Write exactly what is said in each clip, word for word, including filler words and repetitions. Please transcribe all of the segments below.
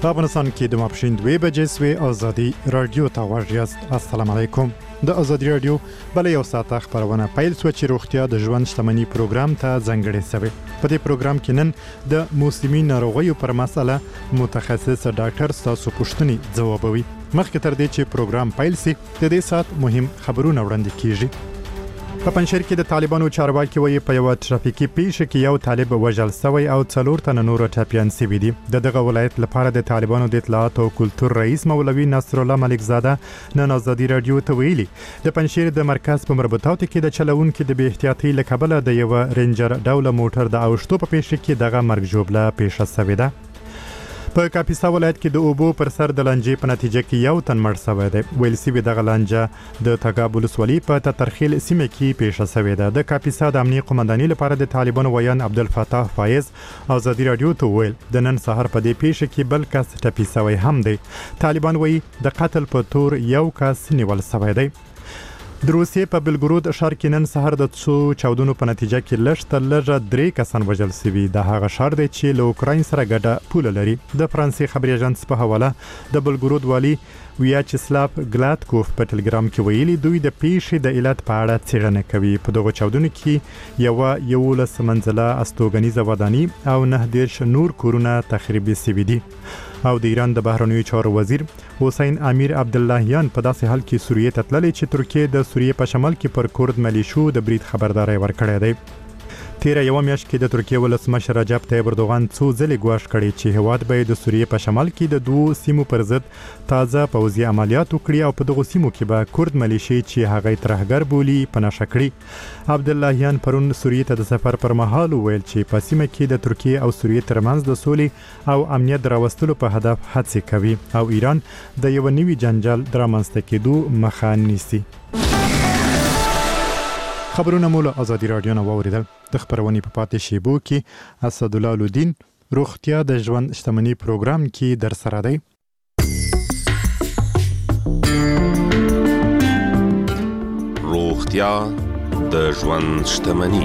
په افغانستان کې د ماپښین دوه بجې سوې ازادي رادیو ته واژیاست. السلام علیکم. د ازادي رادیو بل یو ساعت خبرونه پیل سو چې روغتیا د ژوند شتمنۍ پروګرام ته ځانګړی شوی. په دې پروګرام کې نن د موسمي ناروغیو پر مسله متخصص ډاکټر تاسو پوښتنې ځوابوي. مخکې تر دې چې پروګرام پیل سي د دې ساعت مهم خبرونه وړاندې کیږي. په پنځشیر کې د طالبانو چارواکي وایي په یو ترافیکي پیښه کې یو طالب وژل شوی او څلور تنه نور ټپیان شوي دي. د دغه ولایت لپاره د طالبانو د اطلاعات او کلتور رئیس مولوي نصر الله ملک زاده نن ازادي رادیو ته ویلي د پنځشیر د مرکز په مربوطاتو کې د چلوونکو د بې احتیاطۍ له کبله د یو رینجر ډوله موټر د اوښتو په پیښه کې دغه مرګ ژوبله پیښه شوې ده. په کاپیسا ولایت کې د اوبو پر سر د لانجې په نتیجه کې یو تن مړ شوی دی. ویل شوي دغه لانجه د تګاب ولسوالۍ په تترخیل سیمه کې پیښه شوې ده. د کاپیسا د امنیه قومندانۍ لپاره د طالبانو ویان عبدالفتاح فایز ازادي رادیو ته ویل د نن سهار په دې پیښه کې بل کس ټپي شوی هم دی. طالبان وایي د قتل په تور یو کس نیول شوی دی. د روسیې په بلګرود ښار کې نن سهار د څو چاودنو په نتیجه کې لږ تر لږه درې کسان وژل شوي. د هغه ښار دی چې له اوکراین سره ګډه پوله لري. د فرانسې خبري اژانس په حواله د بلګرود والي ویاچسلاف ګلاتکوف په ټلګرام کې ویلي دوی د پیښې د علت په اړه څېړنه کوي. په دغه چاودنو کې یو یولس منزله استوګنیزه وداني او نه دیرش نور کورونه تخریب شوي دي. او د ایران د بهرنیو چارو وزیر حسین امیر عبداللهیان په داسې حال کې سوریې ته تللی چې ترکیه د سوریې په شمال کې پر کورد ملیشو د برید خبرداري ورکړې ده. تیره یو میاشت کې د ترکیه ولسمشر رجب طیب اردوغان څو ځلې ګواښ کړی چې هیواد به د سوریې په شمال کې د دوو سیمو پر ضد تازه پوځي عملیات وکړي او په دغو سیمو کې به کورد ملیشي چې هغه ترهګر بولي په نښه کړي. عبداللهیان پرون سوریې ته د سفر پر مهال ویل چې په سیمه کې د ترکیه او سوریې ترمنځ د سولې او امنیت راوستلو په هدف هڅې کوي او ایران د یو نوي جنجال د رامنځته کېدو مخه نیسي. خبرونه مو له ازادي رادیو نه واوریدل. د خبرونې په پاتې شیبو کې اسدالله الدین روغتیا د ژوند شتمنۍ پروګرام کې در سره دی. روغتیا د ژوند شتمنۍ.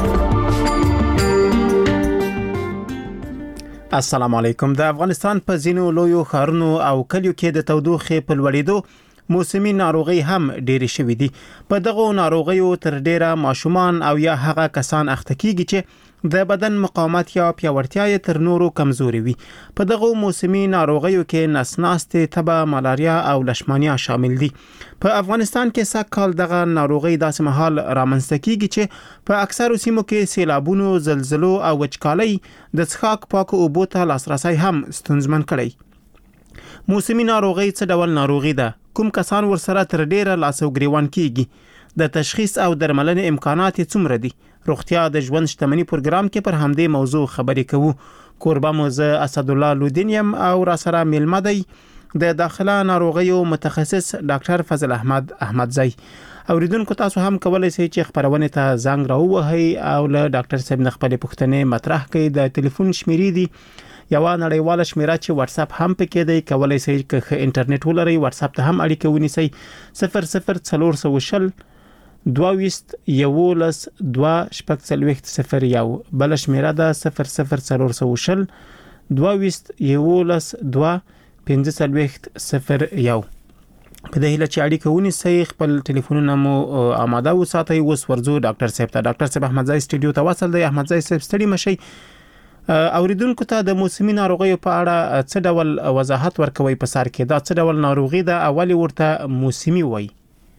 السلام علیکم. د افغانستان په ځینو لویو ښارونو او کلیو کې د تودوخې په لوړېدو موسمي ناروغي هم ډېرې شوې دي. په دغو ناروغیو تر ډېره ماشومان او یا هغه کسان اخته کیږي چې د بدن مقاومت یا پیاوړتیا یې تر نورو کمزوري وي. په دغو موسمي ناروغیو کې نسناستې، تبه، ملاریا او لشمانیا شامل دي. په افغانستان کې سږ کال دغه ناروغي داسې مهال رامنځته کیږي چې په اکثرو سیمو کې سیلابونو، زلزلو او وچکالۍ د څښاک پاکو اوبو ته لاسرسی هم ستونزمن کړی. موسمي ناروغي څه ډول ناروغي ده؟ کوم کسان ورسره تر ډیره لاس او ګریوان کیږي؟ د تشخیص او درملنې امکانات څومره دي؟ روغتیا د ژوند شتمنۍ پروګرام کې پر همدې موضوع خبرې کوو. کوربه مو زه اسدالله الدین یم او را سره میلمه دی د داخله ناروغیو متخصص ډاکټر فضل احمد احمدزی. اوریدونکو تاسو هم کولای شئ چې خبرونه ته زنګ راووهئ او له ډاکټر صاحب نه خپلې پوښتنې مطرح کړئ. د ټلیفون شمیرې دي یو نړیواله شمیره چې واتس اپ هم پکې دی. کولای شئ چې انټرنیټ ولرئ واتس اپ ته هم اړیکه ونیسئ. صفر صفر څلور سوه شل دوه ویشت یولس دوه شپږ څلوېښت صفر یو. بله شمیره ده صفر صفر څلور سوه شل دوه ویشت یولس دوه پنځه څلوېښت صفر یو. په دې هیله چې اړیکه ونیسئ خپل ټلیفونونه مو آماده وساتئ. اوس ورځو ډاکټر صاحب ته. ډاکټر صاحب احمدزی سټوډیو ته وصل دی. احمدزی صاحب ستړي مشئ. اوریدونکو ته د موسمي ناروغیو په اړه څه ډول وضاحت ورکوي په سر کې؟ دا څه ډول ناروغي ده؟ اولی ورته موسمي وایي.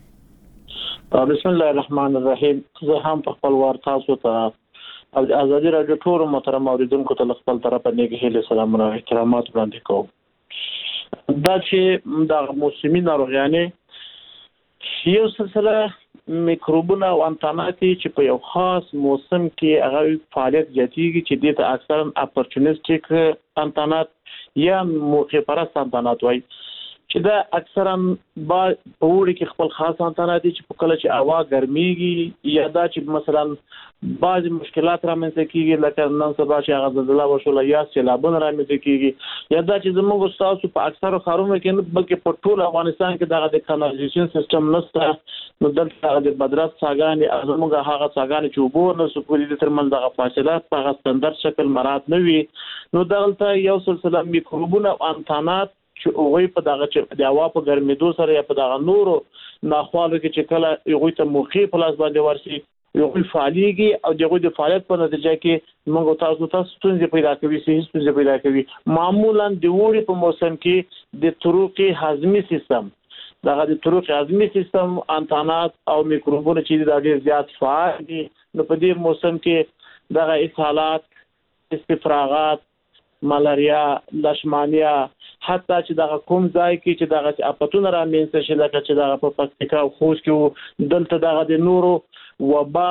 بسم الله الرحمن الرحیم. زه هم په خپل وار تاسو ته او د ازادي رادیو ټول محترم اوریدونکو ته خپل طرفه نیک هیله سلامونه او احترامات وړاندې کوم. دا چې د موسمي ناروغیانې یو سلسله میکروبونه او انتانات چې په یو خاص موسم کې هغه فعالیت زیاتېږي چې دې ته اکثرا اپورچونیسټیک انتانات یا موقع پرست انتانات وایي چې دا اکثرا با په وړي کې خپل خاص انتانات چې په کله چې هوا ګرميږي یا دا چې مثلا بعض مشکلات رامنځته کیږي لکه نن سبا چې هغه زلزلہ وشول یا سیلابونه رامنځته کیږي یا دا چې زموږ تاسو په اکثر خارونو کې نه بلکې په ټول افغانستان کې دغه د کانالیزیشن سیستم نشته نو دلته د مدرسې څاګانې زموږ هغه څاګانې چې وبو نه سپوري د ترمن دغه فاصله په ستاندرد شکل مراد نه وي نو دلته یو سلسله میکروبونه او انتانات چې هغه په دغه چې د هوا په ګرمېدو سره یا په دغه نورو ناخوالو کې چې کله هغه ته موخي پلاس باندې ورسي یو فعالیږي او دغه د فعالیت په نتیجه کې موږ تاسو ته ستونزې پیدا کوي سي ستونزې پیدا کوي معمولا د وړي په موسم کې د طرق هضمي سیستم دغه د طرق هضمي سیستم انتانات او میکروبونه چې د ډېر زیات فعال دي نو په دې موسم کې دغه اسهالات استفراغات ملاریا لشمانیا حتی چې دغه کوم ځای کې چې دغه اپتون را مینځ شي لکه چې دغه په پکتیکا او خوست کې دلته دغه د نورو وبا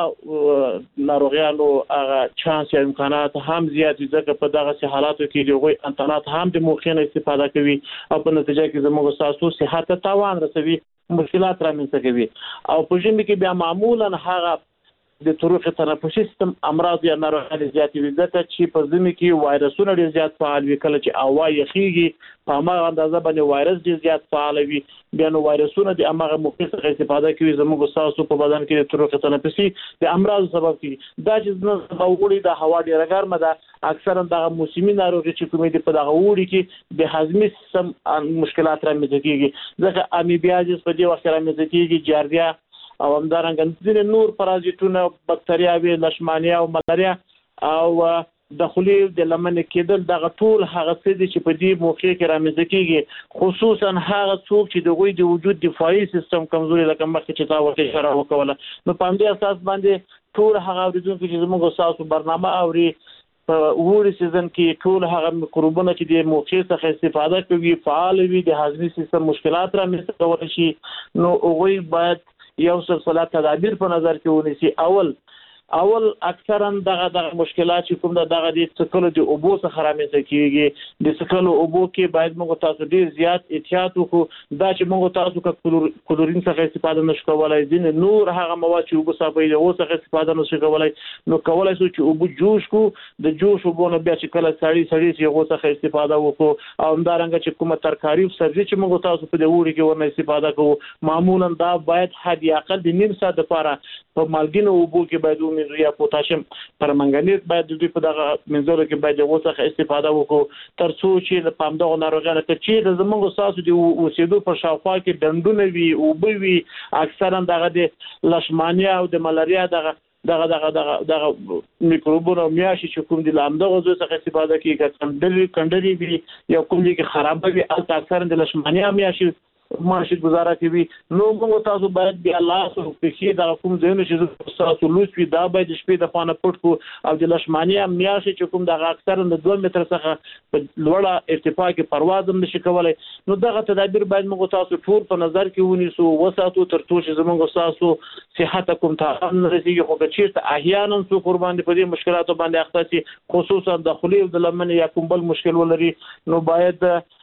ناروغیانو هغه چانس یا امکانات هم زیات دي ځکه په دغه حالاتو کې دغه انتانات هم د موخینه استفاده کوي او په نتیجه کې زموږ ساسو صحت ته تاوان رسوي مشکلات رامنځته کوي او په ژمي کې بیا معمولا هغه د طرق تنفسي سیستم امراض یا ناروغۍ زیات وي ځکه چې په ژمي کې وایرسونه ډېر زیات فعال وي کله چې هوا یخیږي په هغه اندازه باندې وایرس ډېر زیات فعال وي بیا نو وایرسونه د هغه موخې څخه استفاده کوي زموږ ساسو په بدن کې د طرق تنفسي د امراض سبب کیږي دا چې زموږ وړي د هوا ډېر ګرمه ده اکثرا د موسمي ناروغي چې کومې دي په دغه وړي کې د هضمي سیستم مشکلات رامنځته کیږي ځکه امیبیازیس په دې وخت رامنځته کیږي جاردیا او همدارنګه ځینې نور پرازیتونه بکتریاوي لشمانیا او ملاریا او د خولي د لمن کېدل دغه ټول هغه څه دي چې په دې موخې کې رامنځته کیږي خصوصا هغه څوک چې د غوي د وجود دفاعي سیستم کمزوري لکه مخکې چې تا وکړه اشاره وکوله نو په دې اساس باندې ټول هغه اوریدونکو چې زموږ ساسو برنامه اوري په وړي سیزن کې ټول هغه میکروبونه چې د موخې څخه استفاده کوي فعال وي د هضمي سیستم مشکلات رامنځته کوي شي نو هغه باید یو سلسله تدابیر په نظر کې ونیسي اول اول اکثرا دغه دغه مشکلات چې کوم دغه د سکلو د اوبو څخه رامنځته کیږي د سکلو اوبو کې باید موږ تاسو ډیر زیات احتیاط وکړو دا چې موږ تاسو ک کلورین څخه استفاده نشو کولای دي نور هغه مواد چې اوبو صافي د اوبو څخه استفاده نشو کولای نو کولای شو چې اوبو جوش کو د جوش اوبو نه بیا چې کله سړی سړی چې اوبو څخه استفاده وکړو او همدارنګه چې کومه ترکاری او سبزی چې موږ تاسو په دې وړي کې ورنه استفاده کوو معمولا دا باید حد اقل د نیم ساعت لپاره په مالګینو اوبو کې باید یا پوتاشیم پرمنګنیز باید د دې په دغه منځلو کې باید د وڅخه استفاده وکړو تر څو چې د پامدغه ناروغانو ته چې زموږ ساسو د اوسېدو په شاوخوا کې ډنډونه وي او به وي اکثرا دغه د لشمانیا او د ملاریا دغه دغه دغه دغه دغه میکروبونه میاشي چې کوم دي لامدغه زو څخه استفاده کوي کندري کندري وي یا کوم دي کې خراب وي اکثرا د لشمانیا میاشي ماشي گزاره کوي نو موږ تاسو باید بیا الله سو په دا کوم ځای چې تاسو لوس وي دا باید شپې د فانه پټ کو او د لشمانیا میاشي چې کوم د اکثر د دوه متر څخه په لوړه ارتفاع کې پرواز هم نشي کولای نو دغه تدابیر باید موږ تاسو ټول په نظر کې ونیسو وساتو تر څو چې زموږ تاسو صحت کوم ته نه رسیږي خو که چیرته احیانا څو قربان دي په دې مشکلاتو باندې اخته شي خصوصا د خولي او د لمن یا کوم بل مشکل ولري نو باید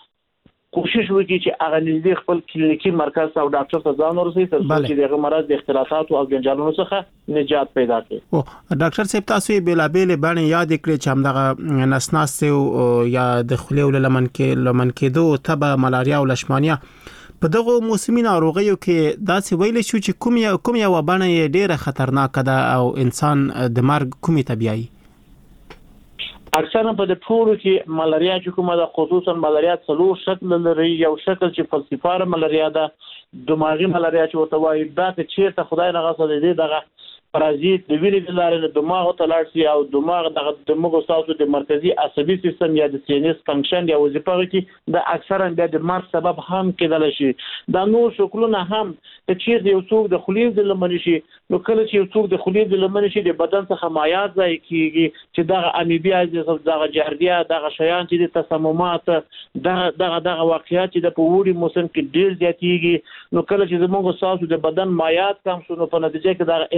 کوشش وکړي چې هغه نږدې خپل کلینیکي مرکز او ډاکټر ته ځان ورسوي تر څو چې دغه مرض د اختلافات او جنجالونو څخه نجات پیدا کړي. او ډاکټر صاحب تاسو یې بلابل باندې یاد کړئ چې همدغه نسناس یا د خولي ول لمن کې لمن کې دوه تبه ملاریا او لشمانیا په دغه موسمي ناروغیو کې دا څه ویل شو چې کوم یا کوم یا وبانه ډیره خطرناک ده او انسان د مرګ کومي طبيعي اکثرا په د ټولو کې ملاریا چې کومه د خصوصا ملاریا څلور شکل لري یو شکل چې فلسفاره ملاریا ده دماغي ملاریا چې وته وایي دا چې چیرته خدای نه غوښته دي دغه پرازیت د وینې د لارې د دماغ ته لاړ شي او دماغ د دماغ تاسو د مرکزی عصبي سیستم یا د سینس فنکشن یا وظیفه کې د اکثرا د مرګ سبب هم کېدل شي دا نور شکلونه هم چې چیرته یو څوک د خلیز د لمن شي نو کله چې یو څوک د خلیز د لمن شي د بدن څخه مایعات ځای کیږي چې دغه امیبیازیس دغه جاردیا دغه شیان چې د تسممات دغه دغه دغه واقعیت چې د پوری موسم کې ډیر زیاتېږي نو کله چې زموږ تاسو د بدن مایعات کم شونه په نتیجه کې دغه انټراواس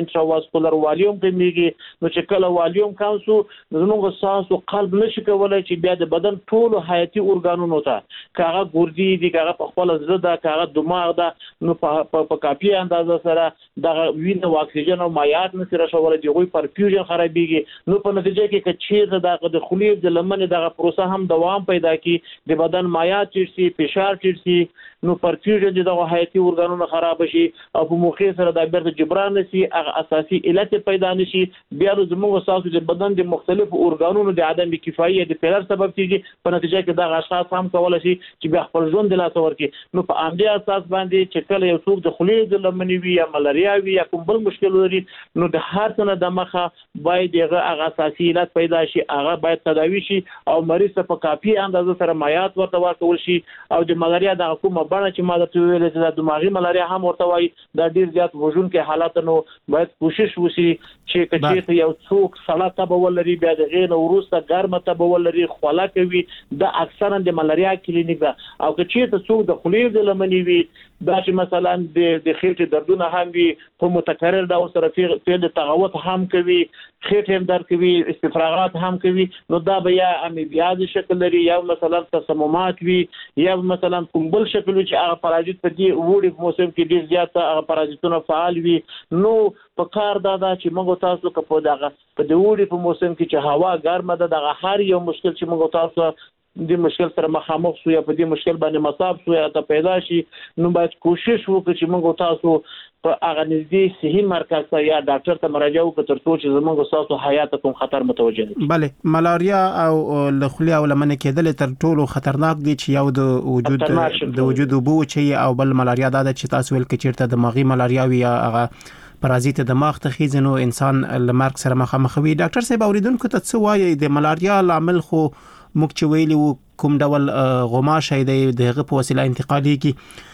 کارډیوواسکولر والیوم کمیږي نو چې کله والیوم کم شو زموږ ساسو قلب نشي کولای چې بیا د بدن ټول حیاتي ارګانونو ته کاغه ګردي دي کاغه په خپل زړه دا کاغه دماغ دا نو په کافي اندازه سره د وینې او اکسیجن او مایعات نشي رسولای دی غوي پرفیوژن خرابېږي نو په نتیجه کې کچې د د خلیې د لمنې دغه پروسه هم دوام پیدا کی د بدن مایعات چې فشار چې نو پرفیوژن دغه حیاتي ارګانونو خراب شي او په موخه سره د بیرته جبران نشي هغه اساسي علت پیدا نشي بیا زموږ اساسو د بدن د مختلفو ارګانونو د عدم کفایت د پیلر سبب کیږي په نتیجه کې د اشخاص هم کولای شي چې بیا خپل ژوند د لاس ورکړي نو په عمدي اساس باندې چې کله یو څوک د خلیې د لمنې وي یا ملاریا وي یا کوم بل مشکل لري نو د هر څه د مخه باید هغه اساسي علت پیدا شي هغه باید تداوي شي او مریض په کافي اندازه سره مایعات ورته ورکول شي او د ملاریا د کومه بڼه چې ما درته ویل چې د دماغي ملاریا هم ورته وایي دا ډیر زیات وژون کې حالات نو باید کوشش وشي چې کچې یو څوک سړه تبه ولري بیا د غین وروسته ګرمه تبه ولري خوله کوي د اکثرا د ملاریا کلینیک ده او کچې ته څوک د خلیې د لمنې وي دا چې مثلا د د خېټې دردونه هم وي په متکرر ډول سره په د تغوط هم کوي خېټه هم درد کوي استفراغات هم کوي نو دا بیا امیبیاز شکل لري یا مثلا تسممات وي یا مثلا کوم بل شکل چې هغه پرازیت په دې وړي موسم کې ډیر زیات هغه پرازیتونه فعال وي نو په کار دا دا چې موږ تاسو په دغه په دې وړي په موسم کې چې هوا ګرمه ده دغه هر یو مشکل چې موږ تاسو د مشکل سره مخامخ شو یا په دې مشکل باندې مصاب شو یا ته پیدا شي نو باید کوشش وکړو چې موږ تاسو په هغه نږدې صحي مرکز ته یا ډاکټر ته مراجعه وکړو تر څو چې زموږ تاسو حیات کوم خطر متوجه نشي بله ملاریا او لخلیا او لمنې کېدل تر ټولو خطرناک دي چې یو د وجود د وجود بو چې او بل ملاریا دا چې تاسو ول کې چیرته دماغي ملاریا وي یا هغه پرازیت دماغ ته خېزنو انسان لمرګ سره مخامخ وي ډاکټر صاحب اوریدونکو ته څه وایي د ملاریا لامل خو مخ ویلي کوم ډول غماشه دی دغه په وسیله انتقالي کی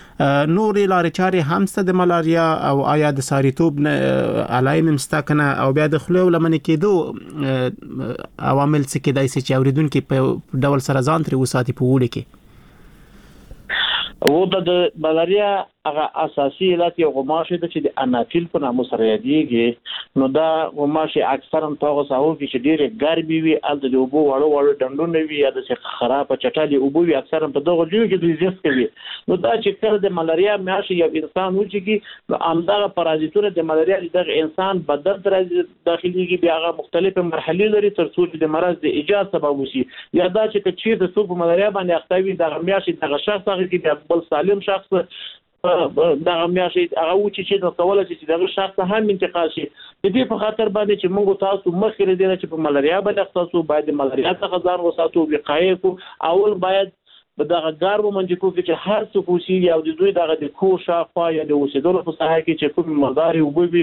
نورې لارې چارې هم ست د ملاریا او آیا د ساریتوب علایم مستکنه او بیا د خلو لمنې کېدو عوامل څه کېدای شي چې اوریدونکو په ډول سره ځان تر وساتي په وړي کې او د ملاریا هغه اساسي علت یو غماشه ده چې د انافیل په نامه سره یادېږي نو دا غماشه اکثرا په ساحو کې چې ډېر ګرمي وي ال د اوبو وړو وړو ډنډونه وي یا د خراب چټالي اوبو وي اکثرا په دغه ځای کې د زیات کوي نو دا چې کله د ملاریا میاشي یو انسان و چې نو امدغه پرازیتونه د ملاریا د انسان بدن تر داخليږي بیا هغه مختلفه مرحلې لري تر څو چې د مرض د ایجاد سبب وشي یا دا چې چې د سوق ملاریا باندې اختوي د میاشي د شخص هغه کې بل سالم شخص دا میاشي هغه و چې د کولای چې دغه شخص هم انتقال شي د دې په خاطر باندې چې موږ تاسو مخکې لري چې په ملاریا باندې تاسو باید ملاریا څخه ځان وساتو وقایې کو اول باید په دغه ګارو منځکو کې چې هر څه کوشي یا د دوی دغه د کو شافه یا د اوسېدلو په ساحه کې چې کوم مقدار وبوي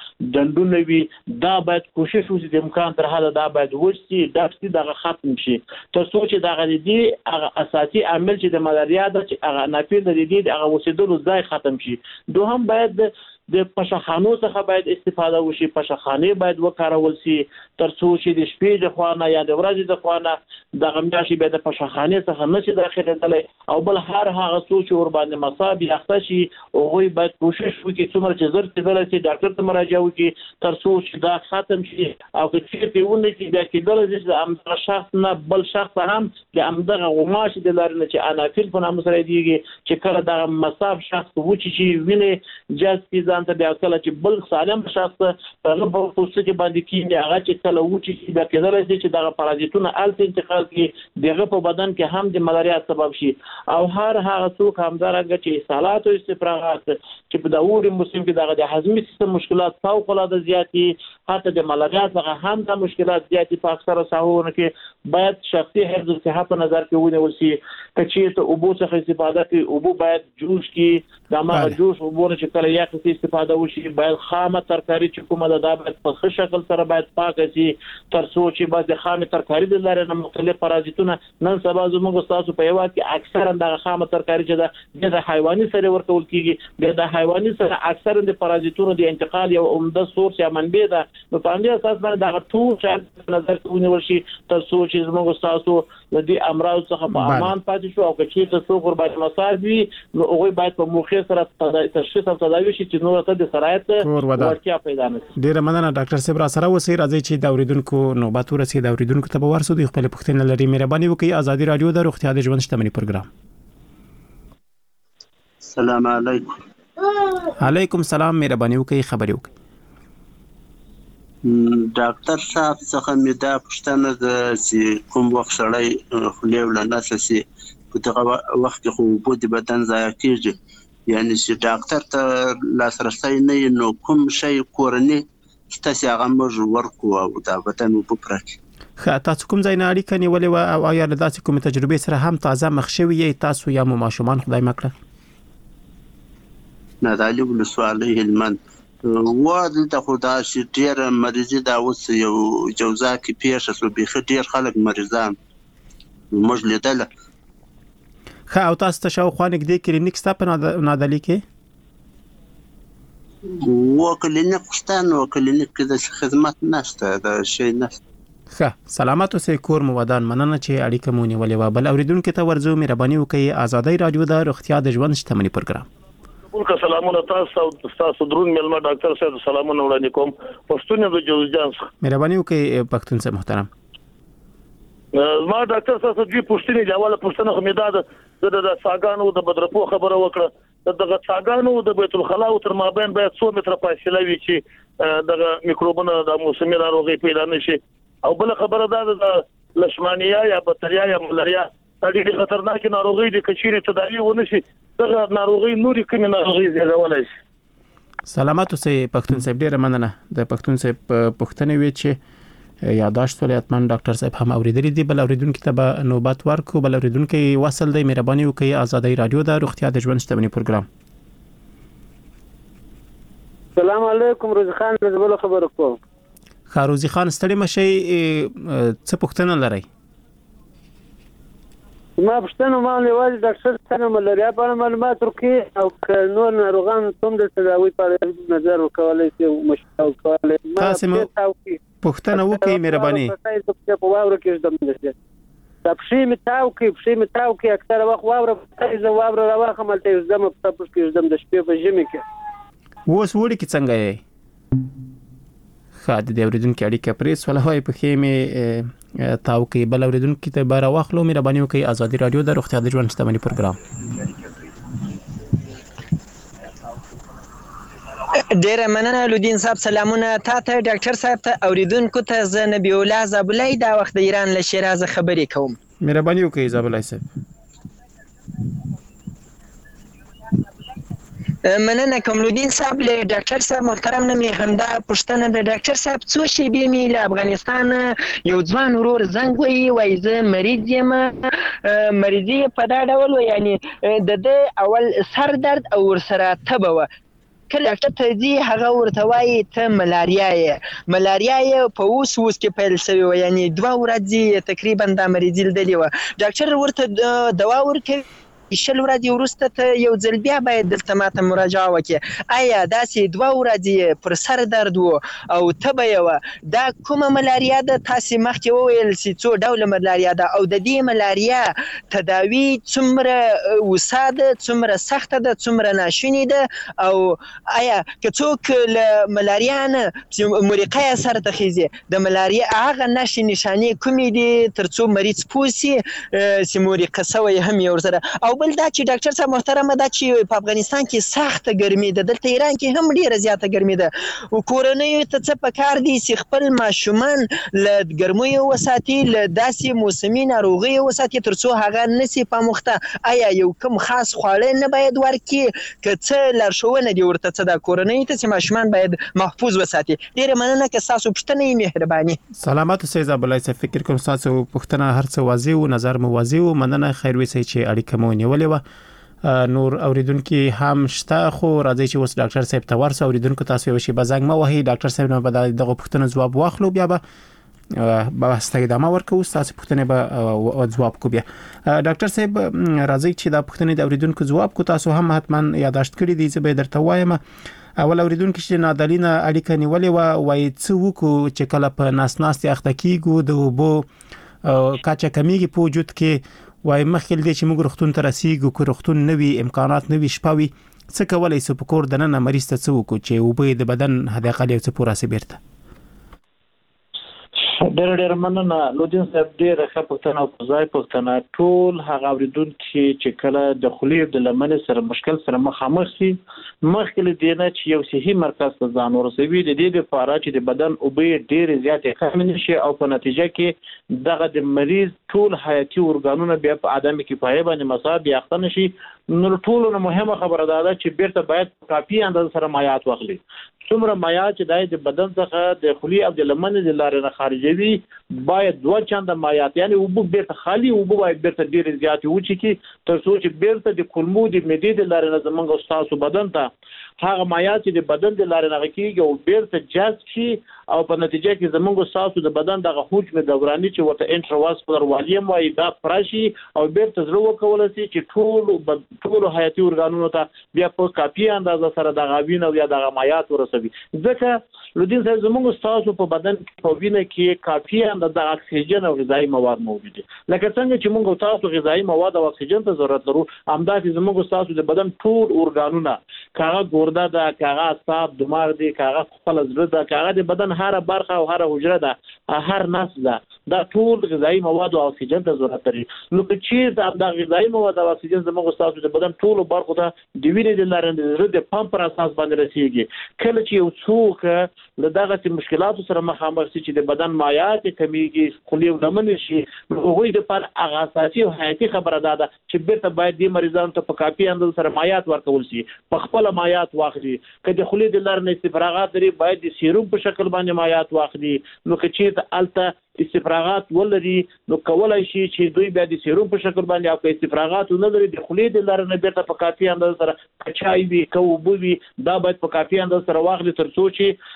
دندونه وي دا باید کوشش وشي د امکان تر حده دا باید وشي دا چې دغه ختم شي تر څو چې دغه دې هغه اساسي عامل چې د ملاریا د هغه نافذ دي هغه اوسېدلو ځای ختم شي دوهم باید د پشخانو څخه باید استفاده وشي پشخانه باید وکارول شي تر څو چې د شپې د خوانه یا د ورځې د خوانه د غمیاشي به د پشخانه څخه نشي داخله تللی او بل هر هغه څو چې ور باندې مصاب یخته شي او غوي باید کوشش وکړي څومره چې زر تدل چې ډاکټر ته مراجعه وکړي تر څو چې دا ختم شي او چې ته ونه چې دا کېدل چې امدغه شخص نه بل شخص هم د امدغه غماش د لارنه چې انافیل په نامه سره دیږي چې کله دا مصاب شخص وچی چې ویني جاز ته بیا کله چې بل سالم شخص هغه په پوسټ کې باندې کیږي هغه چې کله وچی چې بیا کېدل چې دغه پرازیتونه الته انتقال کی دغه په بدن کې هم د ملاریا سبب شي او هر هغه څوک همدارنګه چې اصالات او استفراغات چې په داوري موسم کې دغه د هضمي سیستم مشکلات فوق العاده زیاتی حتی د ملاریا څخه هم د مشکلات زیاتی په اکثره ساحوونو کې باید شخصي حفظ صحت په نظر کې ونیول شي چې ته اوبو څخه استفاده کوي اوبو باید جوش کې د ما جوش اوبو چې کله یا څه استفاده وشي باید خامه ترکاری چې کومه ده باید په ښه شکل سره باید پاک شي تر څو چې باید خامه ترکاری د لارې نه مختلف پرازیتونه نن سبا زموږ تاسو په یوات کې اکثرا د خامه ترکاری چې د حیواني سره ورکول کیږي د حیواني سره اکثرا د پرازیتونو د انتقال یو عمده سورس یا منبع ده نو په دې اساس باندې دا ټول چې نظر کې ونیول شي تر څو چې زموږ تاسو د دې امراض څخه په امان پاتې شو او چې تاسو قرباني مصاب وي نو هغه باید په موخه سره تشخیص او تداوی شي چې نو ورته د سرایت ورتیا پیدا نشي. ډیره مننه ډاکټر صاحب را سره وسی راځي چې د اوریدونکو نوبت ورسي د اوریدونکو ته به ورسو د خپل پوښتنه لري. مهرباني وکړئ ازادي رادیو د روغتیا د ژوند شتمنۍ پروګرام. السلام علیکم. علیکم السلام. مهرباني وکړئ خبرې وکړئ. ډاکټر صاحب څخه مې دا پوښتنه ده چې کوم وخت سړی خولې ولنسه سي په دغه وخت کې خو اوبه د بدن ضایع کېږي، یعنی چې ډاکټر ته لاسرسی نه نو کوم شی کورني ستاسې هغه موږ ورکو او د بدن اوبه پوره کړي. ښه تاسو کوم ځای نه اړیکه نیولې وه او آیا له داسې کومې تجربې سره هم تازه مخ شوي یې تاسو یا مو ماشومان خدای مکړه؟ نادعلي ولسوالۍ هلمند و دلته خو داسې ډېره مریضي دا اوس یو جوزا کې پیښه شوه، بیخي ډېر خلک مریضان موږ لیدله. ښه او تاسو ته شاوخوا نږدې کلینیک شته په نادعلي کې؟ و کلینیک شته نو کلینیک کې داسې خدمت نشته، دا شی نشته. ښه سلامت اوسئ کور مو ودان. مننه چې اړیکه مو نیولې وه. بل اوریدونکو ته ورځو. مهرباني وکړئ ازادي رادیو د روغتیا د ژوند شتمنۍ پروګرام. ټول سلامونه تاسو او تاسو درون ملما ډاکټر صاحب سلامونه وړاندې کوم. پښتون د جوزجان څخه. مهرباني وکړئ پښتون صاحب محترم. ما ډاکټر صاحب دې پښتني جواله پښتنه خو مې دا د ساګانو د بدرپو خبره وکړه. دغه ساګانو د بیت الخلا تر مابین باید څو متره فاصله وي چې دغه میکروبونه د موسمي ناروغي پیدا نشي. او بل خبره دا د لشمانیا یا بکتریا یا ملاریا ډېر خطرناک ناروغي د کچېرې تداوی ونشي دغه ناروغي نوري کومه ناروغي زیږولای شي. سلامات اوسئ پښتون صاحب. ډیره مننه د پښتون صاحب پښتنې وی چې یاداشت ولې اتمن ډاکټر صاحب هم اوریدلې دي. بل اوریدونکو ته به نوبت ورکو. بل اوریدونکو وصل دی. مهرباني وکړئ ازادي رادیو د روغتیا د ژوند شتمنۍ پروګرام. السلام علیکم. روزي خان زبل خبر کوم. خاروزی خان ستړي مشي څه پوښتنه لرئ؟ ما پوښتنه ما لوي ډاکټر څنګه ملاریا په اړه معلومات ورکړي او نور ناروغان کوم د تداوی په اړه نظر وکولای شي مشوره وکولای. تاسو پوښتنه وکړئ مهرباني. په واوره کې زده مده دا پښې می تاو کې پښې می تاو کې اکثر وخت واوره په ځای واوره راوخه ملته زده په تاسو کې زده د شپې په ژمي کې. اوس وړي کې څنګه یې؟ خاطر د اوریدونکو اړیکه پریس ولا هوی په خېمه تاو کې. بل اوریدونکو ته بار واخلو. مهرباني وکړئ ازادي رادیو د روغتیا د ژوند شتمنۍ پروګرام. ډیره مننه لودین صاحب. سلامونه تاسو ډاکټر صاحب ته اوریدونکو ته زه نبی الله زابلای دا وخت د ایران له شیراز خبرې کوم. مهرباني وکړئ زابلای صاحب. مننه کوم لودین صاحب. له ډاکټر صاحب محترم نه مې همدا پوښتنه د ډاکټر صاحب څو شی به مې له افغانستان یو ځوان ورور زنګ وی وای زه مریض یم. مریضي په دا ډول و یعنی د د اول سر درد او ورسره تبه و. کله ډاکټر ته دی هغه ورته وایي ته ملاریا یې. ملاریا یې په اوس اوس کې پیل شوی و یعنی دوه ورځې تقریبا دا مریضي لیدلې وه. ډاکټر ورته دوا ورکوي شل ورځې وروسته ته یو ځل بیا باید دلته ماته مراجعه وکړي. آیا داسې دوه ورځې پر سر درد و او تبه یې وه دا کومه ملاریا ده؟ تاسې مخکې وویل چې څو ډوله ملاریا ده او د دې ملاریا تداوی څومره وسا ده، څومره سخته ده، څومره ناشونې ده او آیا که څوک له ملاریا نه چې مرقه یې سر ته خیزي د ملاریا هغه نښې نښانې کومې دي تر څو مریض پوه سي چې مرقه سوی هم یې ورسره؟ او بل دا چې ډاکټر صاحب محترمه دا چې په افغانستان کې سخته ګرمي ده، دلته ایران کې هم ډیره زیاته ګرمي ده. کورنیو ته څه پکار دي چې خپل ماشومان له ګرمیو وساتي، له داسې موسمي ناروغیو وساتي تر څو هغه نشي پاموخته؟ آیا یو کوم خاص خواړه نه باید ورکړي که څه لارښوونه دي ورته څه ده کورنیو ته چې ماشومان باید محفوظ وساتي؟ ډیره مننه که ستاسو پوښتنه یې مهرباني. سلامات اوسئ زابلای صاحب. فکر کوم ستاسو پوښتنه هر څه واضح او نظر مو واضح او مننه. خیر وي چې اړیکه مو ولې و نور اوریدونکو هم شته خو راځي چې اوس ډاکټر صاحب ته ورسو. اوریدونکو تاسو یو شی بزنګ ما وهي ډاکټر صاحب نه به دغه پوښتنه جواب واخلو بیا به به ستایدامه ورکو تاسو پوښتنه به جواب کو. بیا ډاکټر صاحب راځي چې دا پوښتنه د اوریدونکو جواب کو. تاسو هم حتما یاداشت کړی دی چې به درته وایم. اول اوریدونکو چې نادالینه اړیکه نیولې و وای څه وکړو چې کله په ناس ناس اخته کیګو د وبو کاچا کمیږي په وجود کې وای مخکې دې چې موږ رختون ته رسیږو کو رختون نوي امکانات نوي شپوي څه کولای شو په کور دننه مریض ته څه وکړو چې اوبه د بدن حد اقل یو څه پوره سي بیرته؟ ډېر ډېر مننه لودین صاحب، ډېر ښه پوښتنه او په ځای پوښتنه. ټول هغه اوریدونکي چې کله د خولې د لمنې سره مشکل سره مخامخ شي، مخکې له دې نه چې یو صحي مرکز ته ځان ورسوي، د دې لپاره چې د بدن اوبه ډېرې زیاتې کمې نشي او په نتیجه کې دغه د مریض ټول حیاتي ارګانونه بیا په عدم کفایه باندې مصاب یا اخته نشي. نو ټولو نه مهمه خبره ده چې بیرته باید کافي اندازه سره مایعات واخلي. څومره مایعات چې د بدن څخه د خولې او د لمنې د لارې نه خارجوي باید دوه چنده مایعات، یعنی اوبه بیرته خالي اوبه باید بیرته ډېرې زیاتې وڅښي تر څو چې بیرته د کولمو د معدې د لارې نه زموږ او ستاسو بدن ته هغه مایعات چې د بدن د لارې نه کېږي او بیرته جذب شي او په نتیجه کې زموږ او ستاسو د بدن دغه حجم دوراني چې ورته انټرواسکولر والیم وایي دا پراشي او بیرته زړه وکولی شي چې ټول ټول حیاتي ارګانونو ته بیا په کافي اندازه سره دغه وینه او یا دغه مایعات ورسوي. ځکه لودین صاحب زموږ ستاسو په بدن کې په وینه کې کافي اندازه د اکسیجن او غذایي مواد موجود دي. لکه څنګه چې موږ تاسو غذایي مواد او اکسیجن ته ضرورت لرو، همداسې زموږ ستاسو د بدن ټول ارګانونه، کاغه ګورده ده، کاغه اعصاب، دماغ دي، کاغه خپل زړه ده، کاغه د بدن هر برخه او هر حجره ده، هر نس ده، دا ټول غذایي مواد او اکسیجن ته ضرورت لري. نو که چیرته د غذایي مواد او اکسیجن زموږ ستاسو د بدن ټول برخو ته د وینې د لارې د زړه د پمپ پر اساس باندې رسیږي، کله چې یو څوک له دغه مشکلاتو سره مخامخ شي چې د بدن مایعات کمیږي، خولې ولمنې شي، نو هغوی دپاره هغه اساسي او حیاتي خبره دا ده چې بیرته باید دې مریضانو ته په کافي اندازه سره مایعات ورکول شي، په خپله مایعات واخلي. که د خولې د لارې نه استفراغات لري باید د سیروم په شکل باندې مایعات واخلي. نو که چېرته هلته استفراغات ولري نو کولای شي چې دوی بیا د سیروم په شکل باندې، او که استفراغات ونه لري د خولې د لارې نه بیرته په کافي اندازه سره که چای وي که اوبه وي دا باید په کافي اندازه سره واخلي تر څو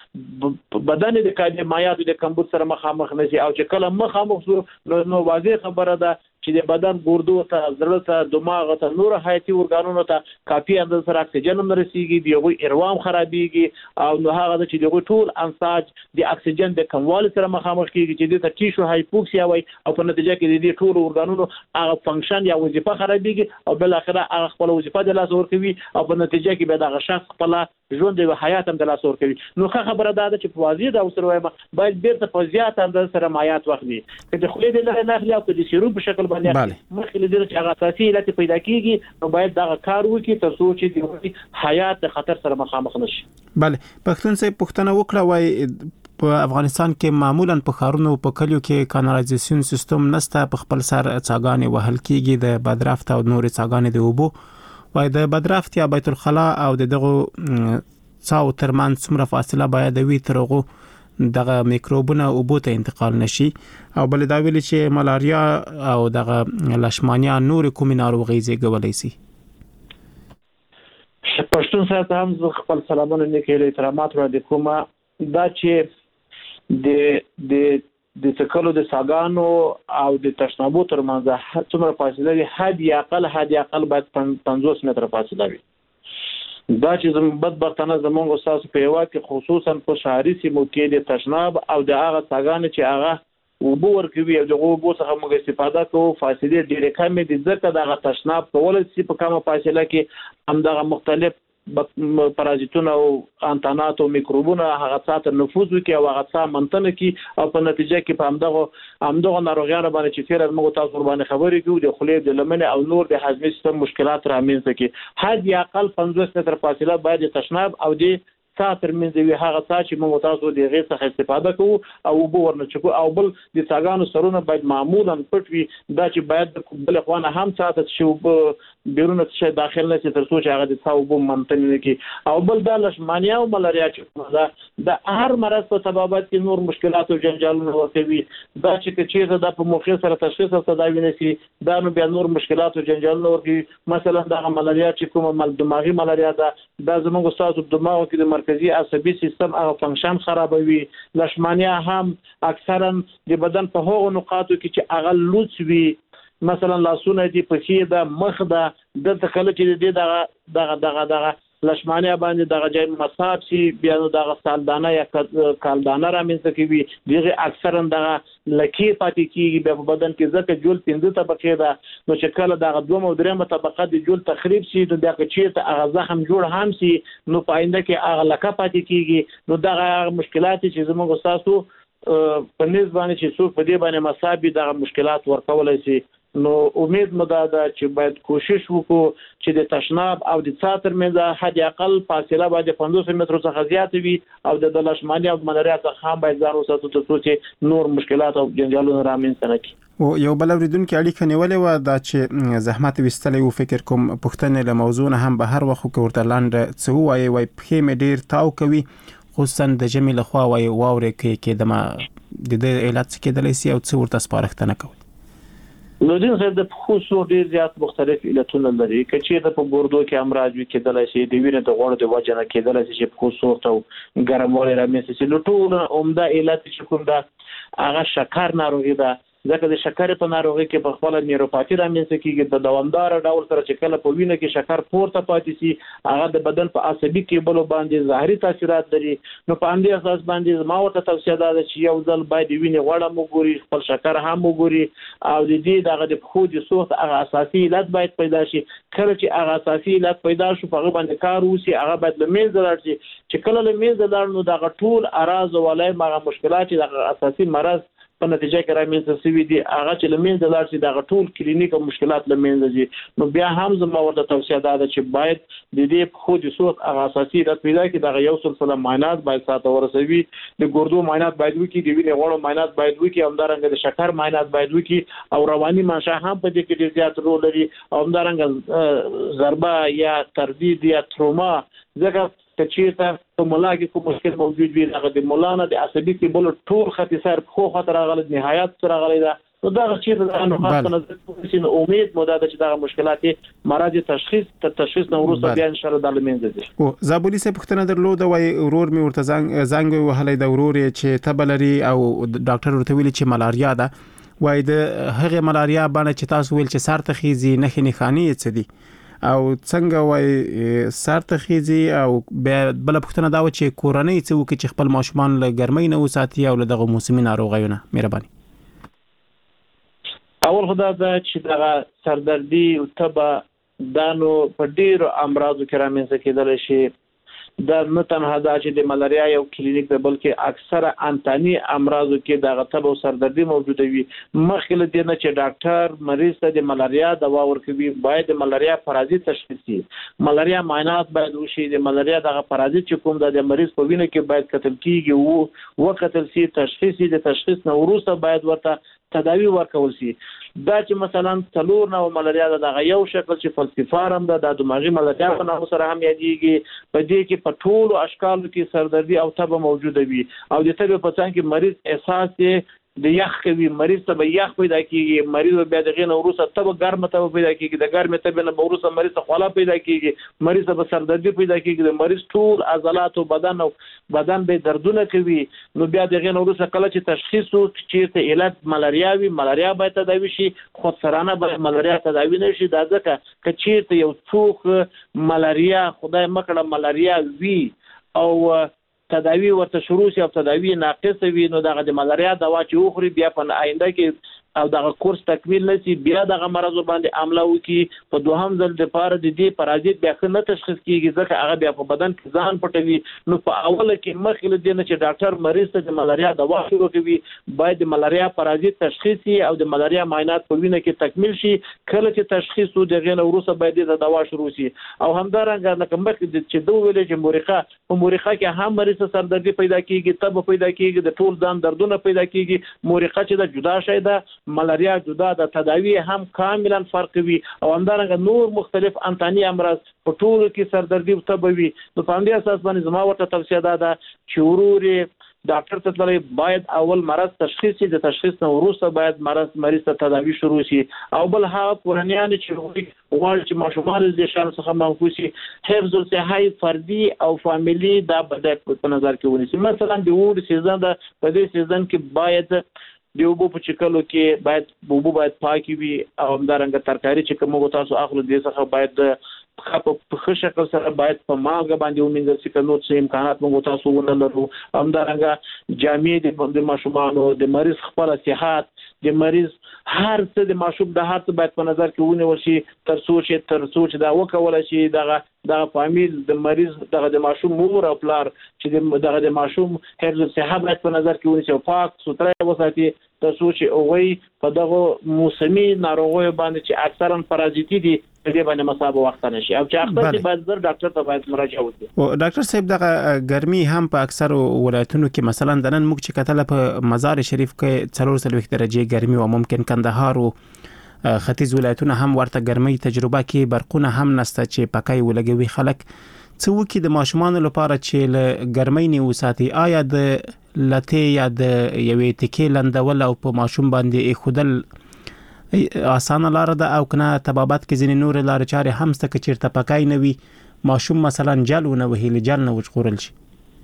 چې بدن د مایعاتو د کمبود سره مخامخ نه شي. او چې کله مخامخ شو نو واضح خبره ده چې د بدن ګردو ته، زړه ته، دماغ ته، نور حیاتي ارګانونو ته کافي اندازه سره اکسیجن هم نه رسیږي، د هغوی اروام خرابېږي او نو هغه ده چې د هغوی ټول انساج د اکسیجن د کموالي سره مخامخ کېږي چې دې ته ټیشو هایپوکسیا وایي، او په نتیجه کې د دې ټولو ارګانونو هغه فنکشن یا وظیفه خرابېږي او بالاخره هغه خپله وظیفه د لاسه ورکوي او په نتیجه کې بیا دغه شخص خپله ژوند د حیات هم د لاسه ورکوي. نو ښه خبره دا ده چې په واضح ډول سره وایم باید بیرته په زیاته اندازه سره مایعات واخلي، که د خولې د لارې نه اخلي او که د سیروم په شکل باندې اخلي، مخکې له دې چې هغه اساسي علت پیدا کېږي نو باید دغه کار وکړي تر څو چې د حیات د خطر سره مخامخ نه شي. بله، پښتون صاحب پوښتنه وکړه، وایي په افغانستان کې معمولا په ښارونو په کلیو کې کانالایزیشن سیستم نشته، په خپل سر څاګانې وهل کېږي د بدرفت او نورې څاګانې د اوبو. وایي د بدرفت یا بیت الخلا او د دغه څاو ترمنځ څومره فاصله باید وي تر هغو دغه میکروبونه اوبو ته انتقال نشي، او بل دا ویلي چې ملاریا او دغه لشمانیا نور کومې ناروغۍ زیږولی شي. پښتون صاحب ته هم زه خپل سلامونه نیکې احترامات وړاندې کوم. دا چې د د د څکلو د څاګانو او د تشنابو ترمنځ څومره فاصله وي، حد یا اقل حد یا اقل باید پنځوس متره فاصله وي. دا چې زموږ بدبختانه زموږ استاسو په هېواد کې خصوصا په ښاري سیمو کې د تشناب او د هغه څاګانې چې هغه اوبه ورکوي او دغه اوبو څخه موږ استفاده کوو فاصلې ډېرې کمې دي، ځکه دغه تشناب کولی شي په کمه فاصله کې همدغه مختلف پرازیتونه او انتانات او میکروبونه هغه څا ته نفوذ وکړي او هغه څا منتنه کړي او په نتیجه کې په همدغه همدغه ناروغیانو باندې چې تېره موږ تاسو ورباندې خبرې کوو د خولې د لمنې او نور د هضمي سیستم مشکلات رامنځته کړي. حد یا اقل پنځوس متره فاصله باید د تشناب او د څا ترمنځ وي، هغه څا چې موږ تاسو د هغې څخه استفاده کوو او اوبه ورنه چکو. او بل د څاګانو سرونه باید معمولا پټ وي، دا چې باید بل خوا نه هم څا ته چې اوبه بیرونه څه داخل نه شي تر څو چې هغه د څا اوبه منتنې نه کړي. او بل دا لشمانیا او ملاریا چې ده د هر مرض په سببات کې نور مشکلات او جنجالونه ورکوي. دا چې که چېرته دا په موقع سره تشخیص او تداوي نه شي دا نو بیا نور مشکلات او جنجالونه ورکوي. مثلا دغه ملاریا چې کومه دماغي ملاریا ده دا زموږ ستاسو دماغو کې د مرکزي عصبي سیستم هغه فنکشن خرابوي. لشمانیا هم اکثرا د بدن په هغو نقاطو کې چې هغه لوڅ وي، مثلا لاسونه دي، پښې ده، مخ ده، دلته کله چې دې دغه دغه دغه دغه لشمانیا باندې دغه ځای مصاب سي بیا نو دغه سالدانه یا کالدانه رامنځته کوي دغه اکثرا دغه لکی پاتې کیږي په بدن کې ځکه جول پنځه طبقه ده نو چې کله دغه دوه او درېمه طبقه د جول تخریب شي نو بیا چې هغه زخم جوړ هم سي نو په آینده کې هغه لکه پاتې کیږي نو دغه مشکلات چې زموږ تاسو په نسبانه چې څوک په دې باندې مصاب دغه مشکلات ورکولای شي نو امید مو دا ده چې باید کوشش وکړو چې د تشناب او د څا ترمنځ حد اقل فاصله باید پنځوس مترو څخه زیات وي او د لشماني او ملاریا څخه هم باید ځان وساتو ترڅو چې نور مشکلات او جنجالونه رامنځته نه کړي. او یو بل اوریدونکو اړیکه نیولې و دا چې زحمت وستلې و فکر کوم پښتنه له موضوع نه هم به هر وخت ورته لاندې څه وایي وای په مې ډیر تاو کوي خصوصا د جمی له خوا وای واورې کې کې د ما د دې علت کېدلې سي او څه ورته سپارښتنه کوي. نو دین صاحب د خصوصو ډیر زیات مختلف علتونه لري کچې د په ګردو کې امراض وي کېدلای شي د وینې د غوړو د وجه نه کېدلای شي چې خصوصو ته ګرموالی رامنځته شي. نو ټول عمده علت چې کوم دا هغه شکر ناروغي ده ځکه د شکر په ناروغي کې په خپل نیوروپاتی رامنځته کېږي د دوامدار ډول سره چې کله په وینه کې شکر پورته پاتې شي هغه د بدن په عصبي کېبلو باندې ظاهري تاثیرات لري. نو په همدې اساس باندې ما ورته توصیه ده چې یو ځل باید د وینې غوړه وګوري خپل شکر هم وګوري او د دې دغه د خو د سوخت هغه اساسي علت باید پیدا شي. کله چې هغه اساسي علت پیدا شو په هغه باندې کار وشي هغه باید لمنځه لاړ شي چې کله لمنځه لاړ نو دغه ټول اراز ولای مغه مشکلات د اساسي مرض په نتیجه کې رامنځته شوي دي هغه چې لمنځه لاړ شي دغه ټول کلینیک او مشکلات لمنځه ځي. نو بیا هم زما ورته توصیه ده چې باید د دې خو د سوخت هغه اساسي علت پیدا کړي دغه یو سلسله معاینات باید ساته ورسوي د ګردو معاینات باید وکړي د وینې غوړو معاینات باید وکړي همدارنګه د شکر معاینات باید وکړي او رواني منشأ هم په دې کې ډېر زیات رول لري او همدارنګه ضربه یا تردید یا تروما ځکه کچېرته په مولا کې کوم مشکل موجود وي هغه د مولا نه د عصبي کېبلو ټول خط سر خو خطر راغلی نهایت سره راغلی ده نو دا چیرته نو خاصه نظر کوم امید مو ده چې دا مشکلات مرض تشخیص تر تشخیص نو وروسته بیا ان شاء الله د لمنځه ځي. او زابولي سه پښتنه درلود وای ورور می ورته زنګ زنګ وهلې د ورور چې تبلري او ډاکټر ورته ویل چې ملاریا ده وای د هغه ملاریا باندې چې تاسو ویل چې سر تخیزي نخې نخانی څه دي او څنګه وای سر تخیزي او بل پښتنه دا و چې کورنۍ څه وکړي چې خپل ماشومان له ګرمۍ نه وساتي او له دغه موسمي ناروغیونه مهرباني. اول خدای دا چې دغه سردردي او تبه دانو په ډیرو امراضو کې رامنځته کېدل شي دا نه تنها دا چې د ملاریا یو کلینیک ده بلکې اکثره انتاني امراضو کې دغه تبه او سردردي موجوده وي. مخکې له دې نه چې ډاکټر مریض ته د ملاریا دوا ورکوي باید د ملاریا پرازیت تشخیص شي ملاریا معاینات باید وشي د ملاریا دغه پرازیت چې کوم د مریض په وینه کې باید کتل کیږي او وکتل شي تشخیص د تشخیص نه وروسته باید ورته تداوی ورکول شي. دا چې مثلا څلور نو ملاریا دغه یو شکل چې فلسفارم ده د دماغي ملاریا په نامه سره هم یادېږي په دې کې په ټولو اشکالو کې سردردي او تبه موجوده وي او د تبه په څنګه کې مریض احساس یې د یخ کوي مریض ته به یخ پیدا کیږي مریض بیا دغه نو وروسته تبه ګرمه تبه پیدا کیږي د ګرمه تبه نه وروسته مریض ته خلا پیدا کیږي مریض ته سردردي پیدا کیږي د مریض ټول عضلات او بدن او بدن به دردونه کوي. نو بیا دغه نو وروسته کله چې تشخیص چیرته علت ملاریا وي ملاریا باید تداوی شي خود سرانه به ملاریا تداوی نشي دا ځکه چې چیرته یو څوک ملاریا خدای مکړه ملاریا وي او تداوی ورته شروع شي او تداوی ناقص وي نو دغه د ملاریا دوا چې وخوري بیا په آینده کې او دغه کورس تکمیل نشي بیا دغه مرض باندې عمله وکي په دوهم ځل د پاره د دې پرازیت بیا څنګه تشخیص کیږي ځکه هغه بیا په بدن کې ځان پټوي. نو په اوله کې مخکې له دې نه چې ډاکټر مریض ته د ملاریا دوا شروع کوي باید د ملاریا پرازیت تشخیص شي او د ملاریا معاینات په وینه کې تکمیل شي کله چې تشخیص و دغه نه وروسته باید د دوا شروع شي او همدارنګه نه کوم چې دوه ویلې چې مورخه په مورخه کې هم مریض سردردي پیدا کیږي تبه پیدا کیږي د ټول ځان دردونه پیدا کیږي مورخه چې د جدا شي ده ملاریا جدا د تداوی هم کاملا فرق وي او همدارنګه نور مختلف انتاني امراض په ټولو کې سردردي او تبه وي. نو په همدې اساس باندې زما ورته توصیه ده چې وروري ډاکټر ته تللی باید اول مرض تشخیص شي د تشخیص نه وروسته باید مرض مریض ته تداوی شروع شي او بل هغه کورنیان چې غواړي چې ماشومان د شان څخه محفوظ شي حفظ الصحه فردي او فامیلی دا باید په نظر کې ونیسي. مثلا د وډ سیزن د په دې سیزن کې باید د اوبو په چکلو کې باید اوبو باید پاکي وي او همدارنګه ترکاری چې کوم تاسو اخلو دې څخه باید په ښه شکل سره باید په مالګه باندې ومینځل شي، که نور څه امکانات موږ تاسو ونه لرو. همدارنګه جامې د ماشومانو، د مریض خپل صحت، د مریض هر څه د ماشوم د هر څه باید په نظر کې ونیول شي تر څو چې تر څو چې دا وکولای شي دغه دغه فامیل د مریض دغه د ماشوم مور او پلار چې دغه د ماشوم حفظ صحت باید په نظر کې ونیسي او پاک سوتره وساتي تر څو چې هغوی په دغه موسمي ناروغیو باندې چې اکثرا پرازیتي دي په دې باندې مصاب وخت نشي، او چې اختر کې باید زر ډاکټر ته باید مراجعه وکړي. او ډاکټر صاحب دغه ګرمي هم په اکثر ولایتونو کې مثلا د نن موږ چې کتل په مزار شریف کې څلور سلوي درجه ګرمي او ممکن کندهار او ختیځ ولایتونه هم ورته ګرمي تجربه کې برقونه هم نسته چې پکای ولګوي خلک. څه وکي د ماشومان لپاره چې له ګرمۍ نه وساتي؟ آیا د لته یا د یوې تکې لندول او په ماشوم باندې خودل اسانه لار ده او کنه تبابت کې ځینې نور لار چارې هم ست کې چیرته پکای نه وي ماشوم مثلا جلونه وهیل جل نه وچغورل شي؟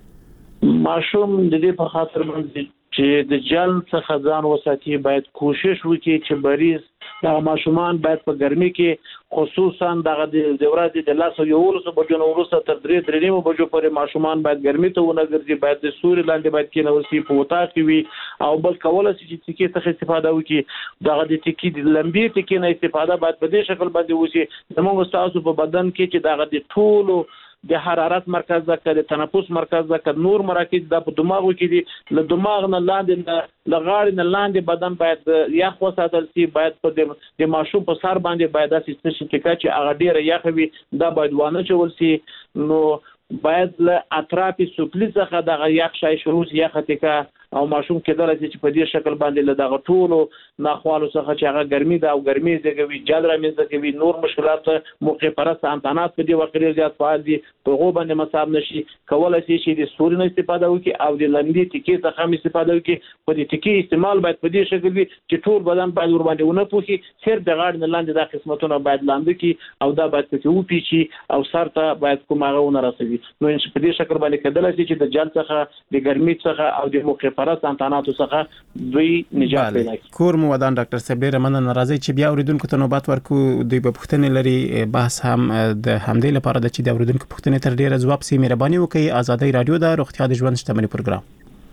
ماشوم د دې په خاطر باندې چې د جل څخه ځان وساتي باید کوشش وکړي چې مریض دا ماشومان باید په ګرمي کې خصوصا دغه د ورځې د لاس یو ورسو بجو نو ورسته تر درې درې نیمو بجو پورې ماشومان باید ګرمي ته ونه ګرځي، باید د سوري لاندې باید کې نو سی په وتا کې وي او بل کولای شي چې تکي څخه استفاده وکړي. دغه د تکي د لمبي تکي نه استفاده باید په دې شکل باندې وشي زموږ تاسو په بدن کې چې دغه د ټولو د حرارت مرکز ده، د تنفس مرکز ده، نور مراکز د په دماغو کې دي، له دماغ نه لاندې لغاړې نه لاندې بدن باید یخ وساتل شي، باید په د ماشوم په سر باندې باید داسې څه شي چې هغه ډیره یخ وي دا باید وانه چول شي. نو باید له اطراف سفلي څخه دغه یخ شای شروع شي یخ تکا او ماشوم کېدل چې په دې شکل باندې له دغه ټولو ناخوالو څخه چې هغه ګرمي ده او ګرمي زګوي جل رامنځته کوي، نور مشکلات موقع پرست انتانات په دې وخت کې زیات فعال دي، په غو باندې مصاب نشي کولای شي چې د سوري نه استفاده وکړي او د لندې ټکی څخه هم استفاده وکړي. په دې ټکی استعمال باید په دې شکل وي چې ټول بدن باید ور باندې ونه پوښي، سر د غاړې نه لاندې د قسمتونو باید لاندې کی او دا باید پکې وپیچي او سر ته باید کومه ونه رسوي. نو په دې شکل باندې کېدل شي چې د جل څخه د ګرمي څخه او د موقع پرست انتاناتو څخه دوی نجات پیدا کړي. کور مو ودان ډاکټر صاحب ډیر مننه راځي چې بیا اوریدونکو ته نوبت ورکو. دوی په پښتنې لري بحث هم د همدې لپاره د چې د اوریدونکو پښتنې تر ډیره ځواب سي مهرباني وکړي. آزادۍ رادیو د روغتیا د ژوند شتمنۍ پروګرام.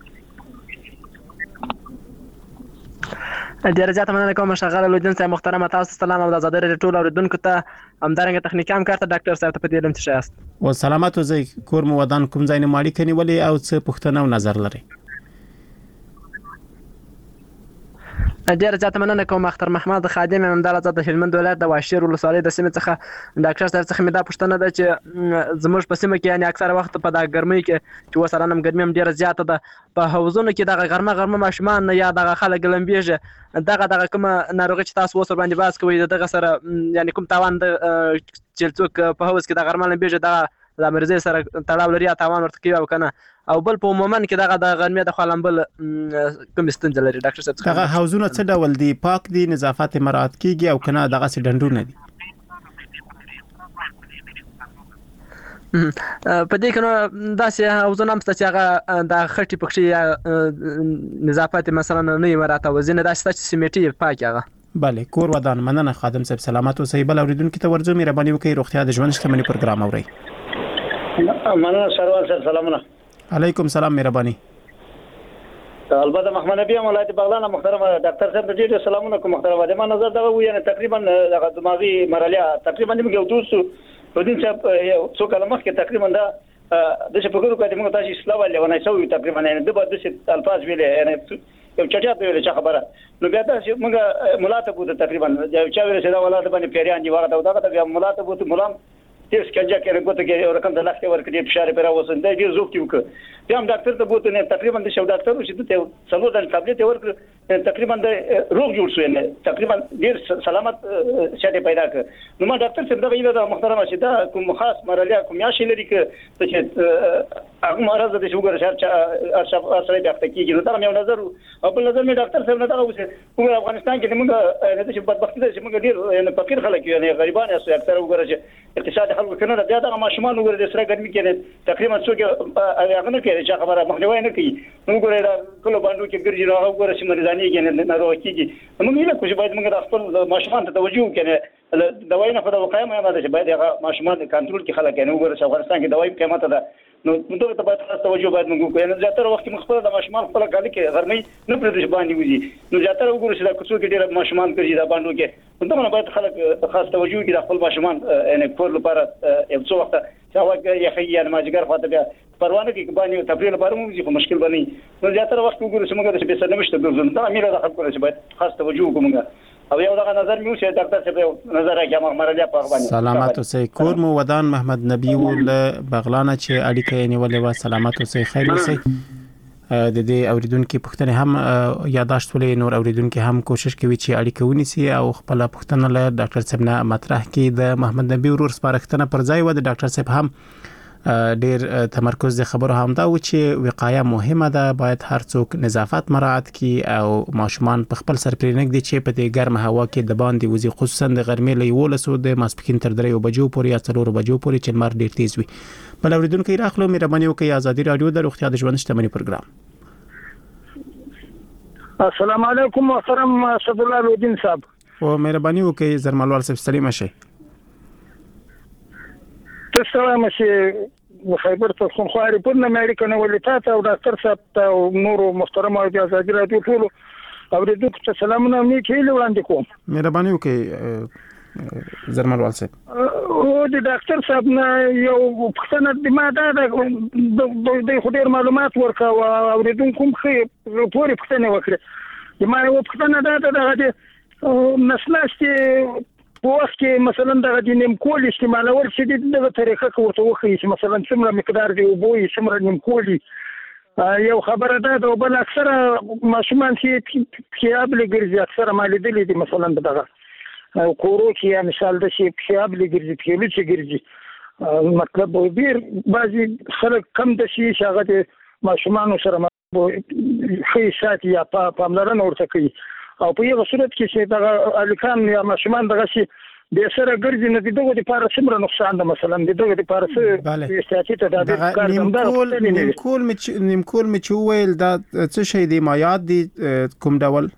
ډیره زیاته مننه کوم شغاله لودین صاحب محترم تاسو سلام او د آزادۍ رادیو ټول اوریدونکو ته همدارنګه تخنیکی همکار ته ډاکټر صاحب ته په دې لم چې شاست او سلامات اوسئ. کور مو ودان کوم ځای نه ماړی کني ولې او څه پښتنه او نظر لري؟ ډیره زیاته مننه کوم اختر محمد خادم همدار آزاد د هلمند ولایت د واشیر ولسوالۍ د سیمې څخه ډاکټر صاحب څخه مې دا پوښتنه ده چې زموږ په سیمه کې یعنی اکثره وخت په دا ګرمۍ کې چې وسره نم ګرمي هم ډیره زیاته ده، په حوضونو کې دغه غرمه غرمه ماشومان یا دغه خلک لمبېږي، دغه دغه کوم ناروغي چې تاسو وسر باندې باز کوي دغه سره یعنی کوم تاوان د چې څوک په حوض کې د غرمه لمبېږي دغه د مرزي سره تړاو لري یا تاوان ورته کوي او کنه، او بل په عموما کې دغه د غرمې د خلم بل کوم ستونزه لري ډاکټر صاحب؟ دغه حوضونه څه ډول دي؟ پاک دي، نظافت مراعات کیږي او کنه دغه سي ډنډونه دي؟ په دې کې نو داسې حوضونه هم چې هغه د خټې پکښې یا نظافت مثلا نه مراعات او ځینې داسې چې سیمټي پاک هغه. بله کور ودان مننه خادم صاحب سلامات اوسئ. بل اوریدونکو ته ورځو مهرباني وکړئ روغتیا د ژوند شتمنۍ پروګرام اورئ. مننه سروان صاحب سلامونه. علیکم سلام مهرباني. البته محمد نبی ولایت بغلان محترم ډاکټر صاحب ډېر سلامونه کوم محترم د ما نظر دا و یعنی تقریبا د دماغي مرحله تقریبا موږ یو دوست په دې چې څو کلمه کې تقریبا دا د څه په ګورو کې موږ تاسو اسلام ولې ونه شو تقریبا نه د بده څه الفاظ ویلې یعنی یو چټیا په ویلې خبره نو بیا دا چې موږ ملاته بوته تقریبا یو چا ویل چې دا ولادت باندې پیریان دی وغه دا دا بیا ملاته بوته ملام تیس کنجا کې رګوت کې رقم د لاخته ورکړي فشار پر اوسن دا ډیر زوب کیو ک بیا هم ډاکټر ته بوته نه تقریبا د شو ډاکټر چې ته څلور د ټابلیټ ورکړ تقریبا د روغ جوړ شو نه تقریبا ډیر سلامت شته پیدا ک نو ما ډاکټر څخه دا ویل دا محترم چې دا کوم خاص مرحله کوم یا شي لري ک چې هغه مرز د شوګر شر ارشف اثر د تحقیق نو دا مې نظر او په نظر مې ډاکټر صاحب نه دا اوسه کوم افغانستان کې موږ د چې بدبختی ده چې موږ ډیر یعنی فقیر خلک یو نه غریبان یو اکثر وګورئ چې اقتصاد خلکو کنه بیا دا ماشومان وګورئ د سره ګرمي کې تقریبا څوک هغه نه کوي چې خبره مخنیوي نه کوي موږ ګورئ دا کله باندې کې ګرځي راو وګورئ چې مریضانی کې نه ناروغ کیږي موږ یې کوم باید موږ د خپل ماشومان ته توجه وکړو دوايي نه په وقایه مهمه ده چې باید هغه ماشومان کنټرول کې خلک نه وګوري چې افغانستان کې دوايي قیمت ده نو موږ ته باید خاص توجه باید موږ کوو نو زیاتره وخت موږ خپل د ماشومان خپل کالي کې غرمې نه پرې باندې وځي نو زیاتره وګورئ چې دا کوڅو کې ډېر ماشومان کوي دا باندې کې نو باید خلک خاص توجه کوي د خپل ماشومان یعنی کور لپاره یو څو وخت چې هغه یې خي یا ماجګر خاطر بیا پروانه کې باندې تفریح لپاره موږ په مشکل باندې نو زیاتره وخت وګورئ چې موږ د سپیڅل نمشته ګرځو دا امیر د خلکو چې باید خاص توجه وکړو او یو دغه نظر میو چې ډاکټر صاحب نظر راکړي مغمرلیا په باندې سلامات اوسئ کور مو ودان محمد نبی ول بغلانه چې اړیکه نیولې و سلامات اوسئ خیر اوسئ د دې اوریدونکو پوښتنه هم یاداشت ولې نور اوریدونکو هم کوشش کوي چې اړیکه ونیسي او خپل پوښتنه له ډاکټر صاحب نه مطرح کړي د محمد نبی ورور سپارښتنه پر ځای و د ډاکټر صاحب هم ډیر تمرکز د خبرو هم دا و چې وقایه مهمه ده باید هر څوک نظافت مراعات کړي او ماشومان په خپل سر پرې نګدي چې په دې ګرمه هوا کې د باندې وزي خصوصا د غرمې له یولسو د ماسپښین تر دریو بجو پورې یا څلورو بجو پورې چې لمر ډیر تیز وي بل اوریدونکو راخلو مهرباني وکړئ ازادي رادیو د روغتیا د ژوند شتمنۍ پروګرام السلام علیکم محترم اسد الله الدین صاحب او مهرباني وکړئ زرمالوال صاحب سلام شه تسلام شه خیبر پختونخوا ریپورت نه امریکا نه ولې او ډاکټر صاحب ته او نور محترم او د ازادي رادیو ټول اوریدونکو ته سلامونه مې کېله وړاندې کوم مهرباني وکړئ زرمالوال صاحب او د ډاکټر صاحب نه یو پښتنه د ما دا د خډیر معلومات ورکا او اوریدونکو خې پوری پښتنه وکړه د ما یو پښتنه دا د نسلاشتي په وخت کې مثلا دغه د نیمکول استعمالول چې دغه طریقه کوته وخی چې مثلا څومره مقدار دی او بوې څومره نیمکولي یو خبره ده او بل اکثره ماشومان چې پیابل ګرځي اکثره مالیدلې دي مثلا دغه کورو کې یا مثال د شي پیابل ګرځي پیلو چې ګرځي مطلب ډیر بعضي خلک کم د شي شاغت ماشومان سره خې ساتي یا پاملرنه ورته کوي او په یو صورت کې چې دغه الکان یا ماشومان دغه شي د سره ګرځي نه دغه د پاره څومره نقصان ده مثلا دغه د پاره څه استاتیت ته د کار نیمکول نیمکول مچ نیمکول مچ ویل دا څه شي دی مایات دي کوم ډول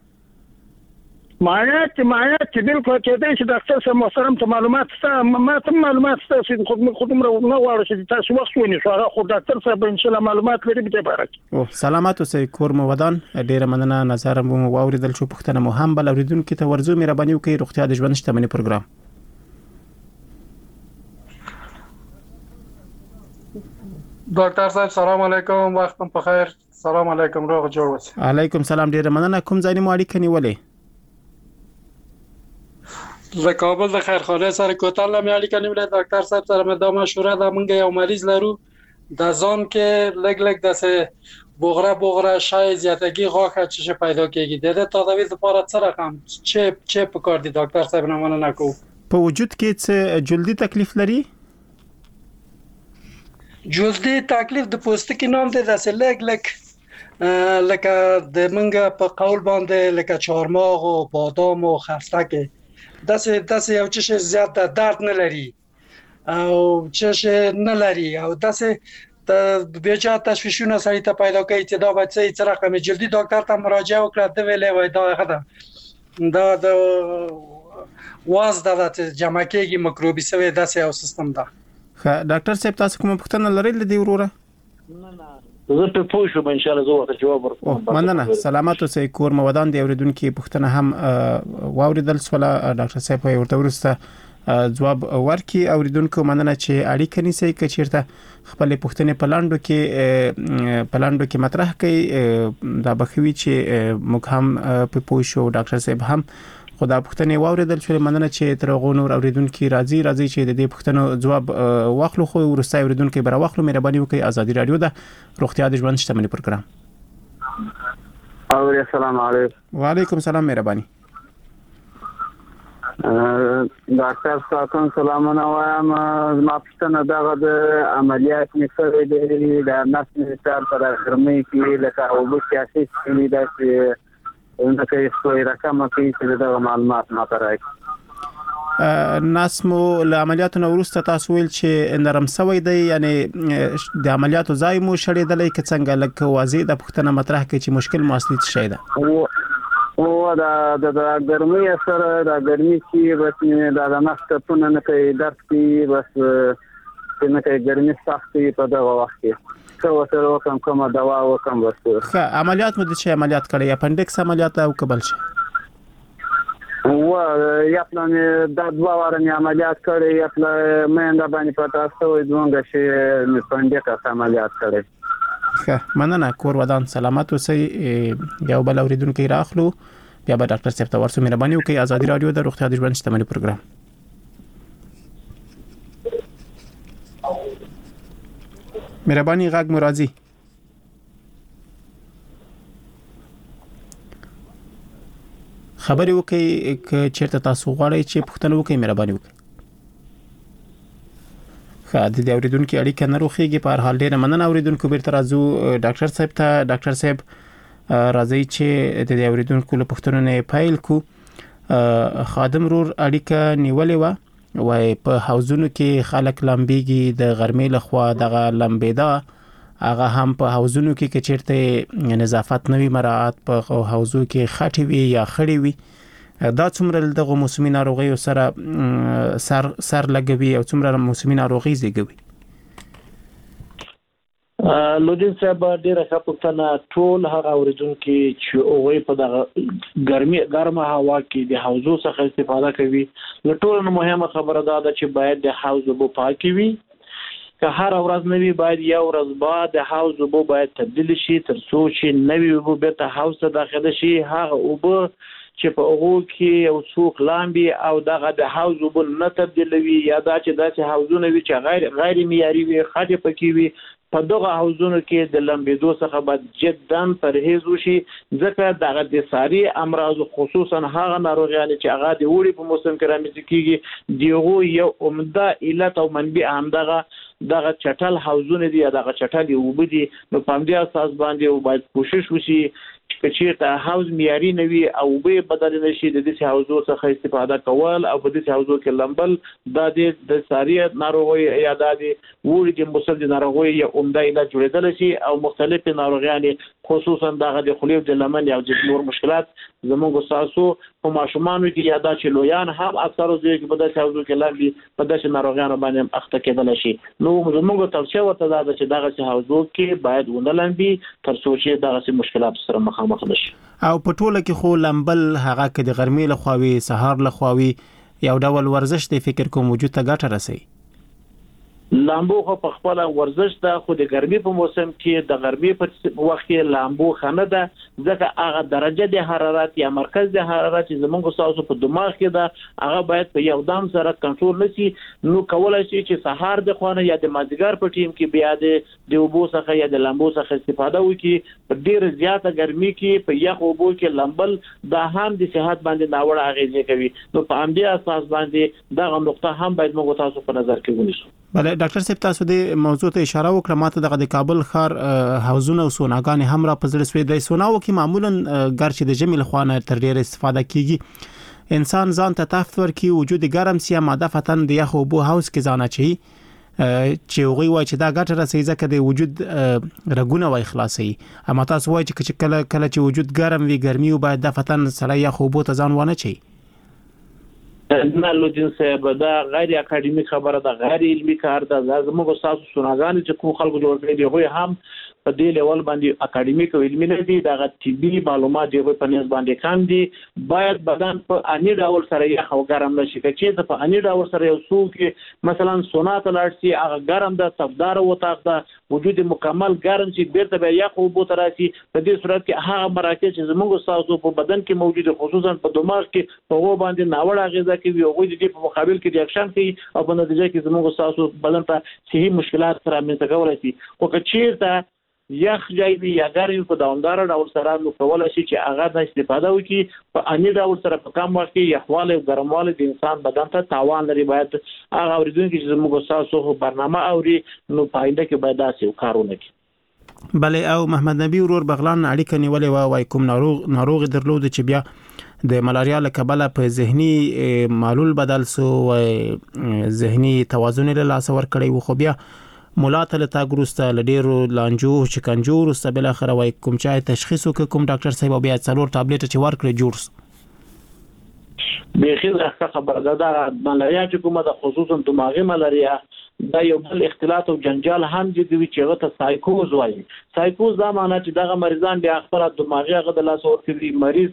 مایات مایات چې بالکل کې د ډاکټر سره محترم ته معلومات ستا ما ته معلومات ستا چې خود خودم را نه غواړم چې تاسو وخت ونی شو هغه خو ډاکټر صاحب ان شاء الله معلومات لري به بارک او سلامات اوسئ کور مو ودان ډیره مننه نظر مو واوریدل شو پښتنه مو هم بل اوریدونکو ته ورزو مهرباني وکړئ روغتیا د ژوند شتمنۍ پروګرام ډاکټر صاحب سلام علیکم وختم په خیر سلام علیکم روغ جوړ اوسئ علیکم سلام ډیره مننه کوم ځای مو اړیکه نیولې ز کابل د خیرخانه سره کوتل مې اړیکه نیولې ډاکټر صاحب سره مې د مشوره د مونږ یو مریض لرو د ځان کې لګ لګ د بوغره بوغره شای زیاتګي غاښه چې پیدا کیږي د تداوی لپاره څه رقم چې چې په کار دي ډاکټر صاحب نه مننه کو په وجود کې څه جلدی تکلیف لري جلدی تکلیف د پوستکي نام دی د لګ لګ لکه د منګه په قول باندې لکه چهارمغز او بادام او خرسک داسې داسې یو څه زیات درد نه لري او څه نه لري او داسې د بیجا تشویشونه سړی ته پیدا کوي چې دا بچي چې رقم جلدی ډاکټر ته مراجعه وکړه د ویلې وای دا غدا دا د واز د جمع کېږي مکروبي سوي داسې یو سیستم ده ډاکټر صاحب تاسو کوم پوښتنه لرئ لدی وروره زه په پوه شوم ان شاء الله زه ورته جواب ورکوم مننه سلامات اوسئ کور مو ودان دی اوریدونکو پوښتنه هم واوریدل سواله ډاکټر صاحب ورته ورسته جواب ورکي اوریدونکو مننه چې اړیکه نیسي چې چیرته خپل پوښتنه پلاندو کې پلاندو کې مطرح کړي دا بخوي چې موږ هم په پوه شو ډاکټر صاحب هم خدا پوښتنه واوریدل چې مننه چې تر غونور اوریدونکو راځي راځي چې د دې پوښتنو جواب واخلو خو ورسته اوریدونکو بر واخلو مهرباني وکړئ ازادي رادیو د روغتیا د ژوند شتمنۍ پروګرام او السلام علیکم وعلیکم السلام مهرباني ډاکټر صاحب سلامونه وایم ما پښتنه دغه د عملیات نشوي د نس نشار پر ګرمۍ کې لکه او د سیاسي کې د چې انده کې څو رقم کې چې د معلومات ما راځي ناسمو له عملیاتو نو ورسته تاسو ویل چې نرم سوی دی یعنی د عملیاتو ځای مو شړېدلې کې څنګه لکه واضح د پښتنه مطرح کې چې مشکل مو اصلي شي ده او دا د ګرمۍ سره د ګرمۍ چې بس دا د مخ ته نه کوي درد کی بس نه کوي ګرمۍ سختي په دغه وخت کې څو سره کوم کومه دوا وکم بس ښه عملیات مو د څه عملیات کړی اپنډکس عملیات او قبل شي و یا پلان د دوه وارنې عملیات کړی یا پلان مې د باندې پتا سوې دوه شي مې اپنډکس عملیات کړی ښه مننه کور ودان سلامت اوسئ یو بل اوریدونکو راخلو بیا به ډاکټر صاحب ته ورسو مهرباني وکړئ ازادي رادیو د روغتیا د ژوند شتمنۍ پروګرام مهرباني غږ مرادي خبري وکړئ چې چیرته تاسو غواړئ چې پوښتنه وکړئ مهرباني وکړئ خا د دې اوریدونکو اړیکه نه روخيږي په هر حال ډیره مننه اوریدونکو بیرته راځو ډاکټر صاحب ته ډاکټر صاحب راځي چې د دې اوریدونکو له پوښتنو نه پایل کو خادم رور اړیکه نیولې و وای په حوزونو کې خلک لمبيږي د غرمې لخوا دغه لمبېدا هغه هم په حوزونو کې کې چیرته نظافت نوي مراعات په حوزو کې خاطي وي یا خړې وي دا څومره دغه موسمي ناروغي سره سر سر لګوي او څومره موسمي ناروغي زیږوي لودین صاحب ډیره ښه پوښتنه ټول هغه اوریدونکو چې اوغه په دغه ګرمي ګرمه هوا کې د حوضو څخه استفاده کوي نو ټول مهمه خبره ده چې باید د حوض وبو پاکي وي که هر ورځ نوی باید یو ورځ بعد د حوض وبو باید تبدیل شي تر څو چې نوی وبو به ته حوض ته داخله شي هغه وبو چې په هغه کې یو څوک لامبي او دغه د حوض وبو نه تبدیلوي یا دا چې داسې حوضونه وي چې غیر غیر معیاري وي خاطر پکې وي په دغه حوضونو کې د لمبېدو څخه باید جداً پرهیز وشي ځکه دغه د ساري امراض خصوصا هغه ناروغیان چې هغه د وړي په موسم کې رامنځته کیږي دیغه یو عمده علت او منبع هم دغه دغه چټل حوضونه دي دغه چټل وبدي نو په دې اساس باندې باید کوشش وشي چې چیرته حوض معیاري نوي او به بدل نشي د دې حوضو څخه استفاده کول او په دې حوضو کې لمبل د د ساري ناروغي یا د وړي د موسم د ناروغي یا عمده علاج جوړیدل شي او مختلف ناروغیان خصوصا دغه د خلیو د لمن یا د نور مشکلات زموږ تاسو په ماشومانو کې یادا چې لویان هم اکثر ځای کې په داسې حوضو کې لمبي په داسې ناروغیانو باندې اخته کېدل شي نو زموږ توصیه ورته ده چې دغه حوضو کې باید ونه لمبي تر څو چې دغه مشکلات سره مخامخ نشي او په ټوله کې خو لمبل هغه کې د غرمې لخواوي سهار لخواوي یو ډول ورزش دی فکر کوم وجود ته ګټه رسي لامبو خو په خپل ورزش ده خو د ګرمي په موسم کې د ګرمي په وخت کې لامبو خنه ده ځکه هغه درجه د حرارت یا مرکز د حرارت زمونږ تاسو په دماغ کې ده هغه باید په یو دام سره کنټرول نشي نو کولای شي چې سهار د خوانه یا د مازیګر په ټیم کې بیا د اوبو څخه یا د لامبو څخه استفاده وکړي په ډیر زیاته ګرمي کې په یخ اوبو کې لامبل دا هم د صحت باندې ناوړه اغیزه کوي نو په همدې اساس باندې دا نقطه هم باید موږ تاسو په نظر کې ونیسو بله ډاکټر صاحب تاسو د موضوع ته اشاره وکړه ماته دغه د کابل ښار حوضونه او سوناګانې هم را پزړ سوي د سوناو کې معمولا ګرچې د جمی لخوانه تر ډیره استفاده کیږي انسان ځان ته تفت ورکي وجود ګرم سي ماده فتن د یخ او بو حوض کې ځانه چي چې وغي وای چې دا ګټه رسي ځکه د وجود رګونه وای خلاصي اما تاسو وای چې کله کله چې وجود ګرم وي ګرمي او باید د فتن سره یخ او بو ته ځان ونه چي نه لودین صاحب دا غیر اکاډمیک خبره ده غیر علمي کار ده زموږ تاسو سوناګان چې کوم خلکو جوړ کړي دی هغه هم په دې لیول باندې اکاډمیک او علمي نه دي دا طبي معلومات دی په نسبت باندې کم دي باید بدن په اني ډول سره یې خو ګرم نشي چې په اني ډول سره یو څوک مثلا سونات لارسي هغه ګرم ده صفدار وتاق ده وجود مکمل ګرم چې بیرته بیا یخ او بو تراسي په دې صورت کې هغه مراکز چې زموږ تاسو په بدن کې موجود خصوصا په دماغ کې په هغه باندې ناوړه اغیزه کوي او د دې په مقابل کې ریاکشن کوي او په نتیجه کې زموږ تاسو بدن ته صحي مشکلات سره منځ کولای شي او که چیرته یخ جای وي یا ګرمي په دوامدار ډول سره نو کولای شي چې هغه د استفاده وکړي په اني ډول سره په کم وخت کې یخواله او ګرمواله د انسان بدن ته تاوان لري باید هغه اوریدونکو چې زموږ تاسو برنامه اوري نو پاینده کې باید تاسو کارونه کوي بله او محمد نبی ورور بغلان اړیکه نیولې وای کوم ناروغ ناروغ درلود چې بیا د ملاریا له کبله په ذهني معلول بدل سو او ذهني توازن له لاس ور کړی و خو بیا مولا ته له تاګ وروسته له ډېرو لانجو شکنجو وروسته بالاخره وایي کوم چا تشخیص وکړ کوم ډاکټر صاحب بیا څلور ټابلیټ چې ورکړي جوړ بخیر ښه خبره ده دا ملاریا چې کومه د خصوصا دماغي ملاریا دا یو بل اختلاط او جنجال هم جدي چې هغه ته سایکوز وایي. سایکوز دا معنی چې دغه مریضان بیا خپل دماغي هغه د لاس ورکوي مریض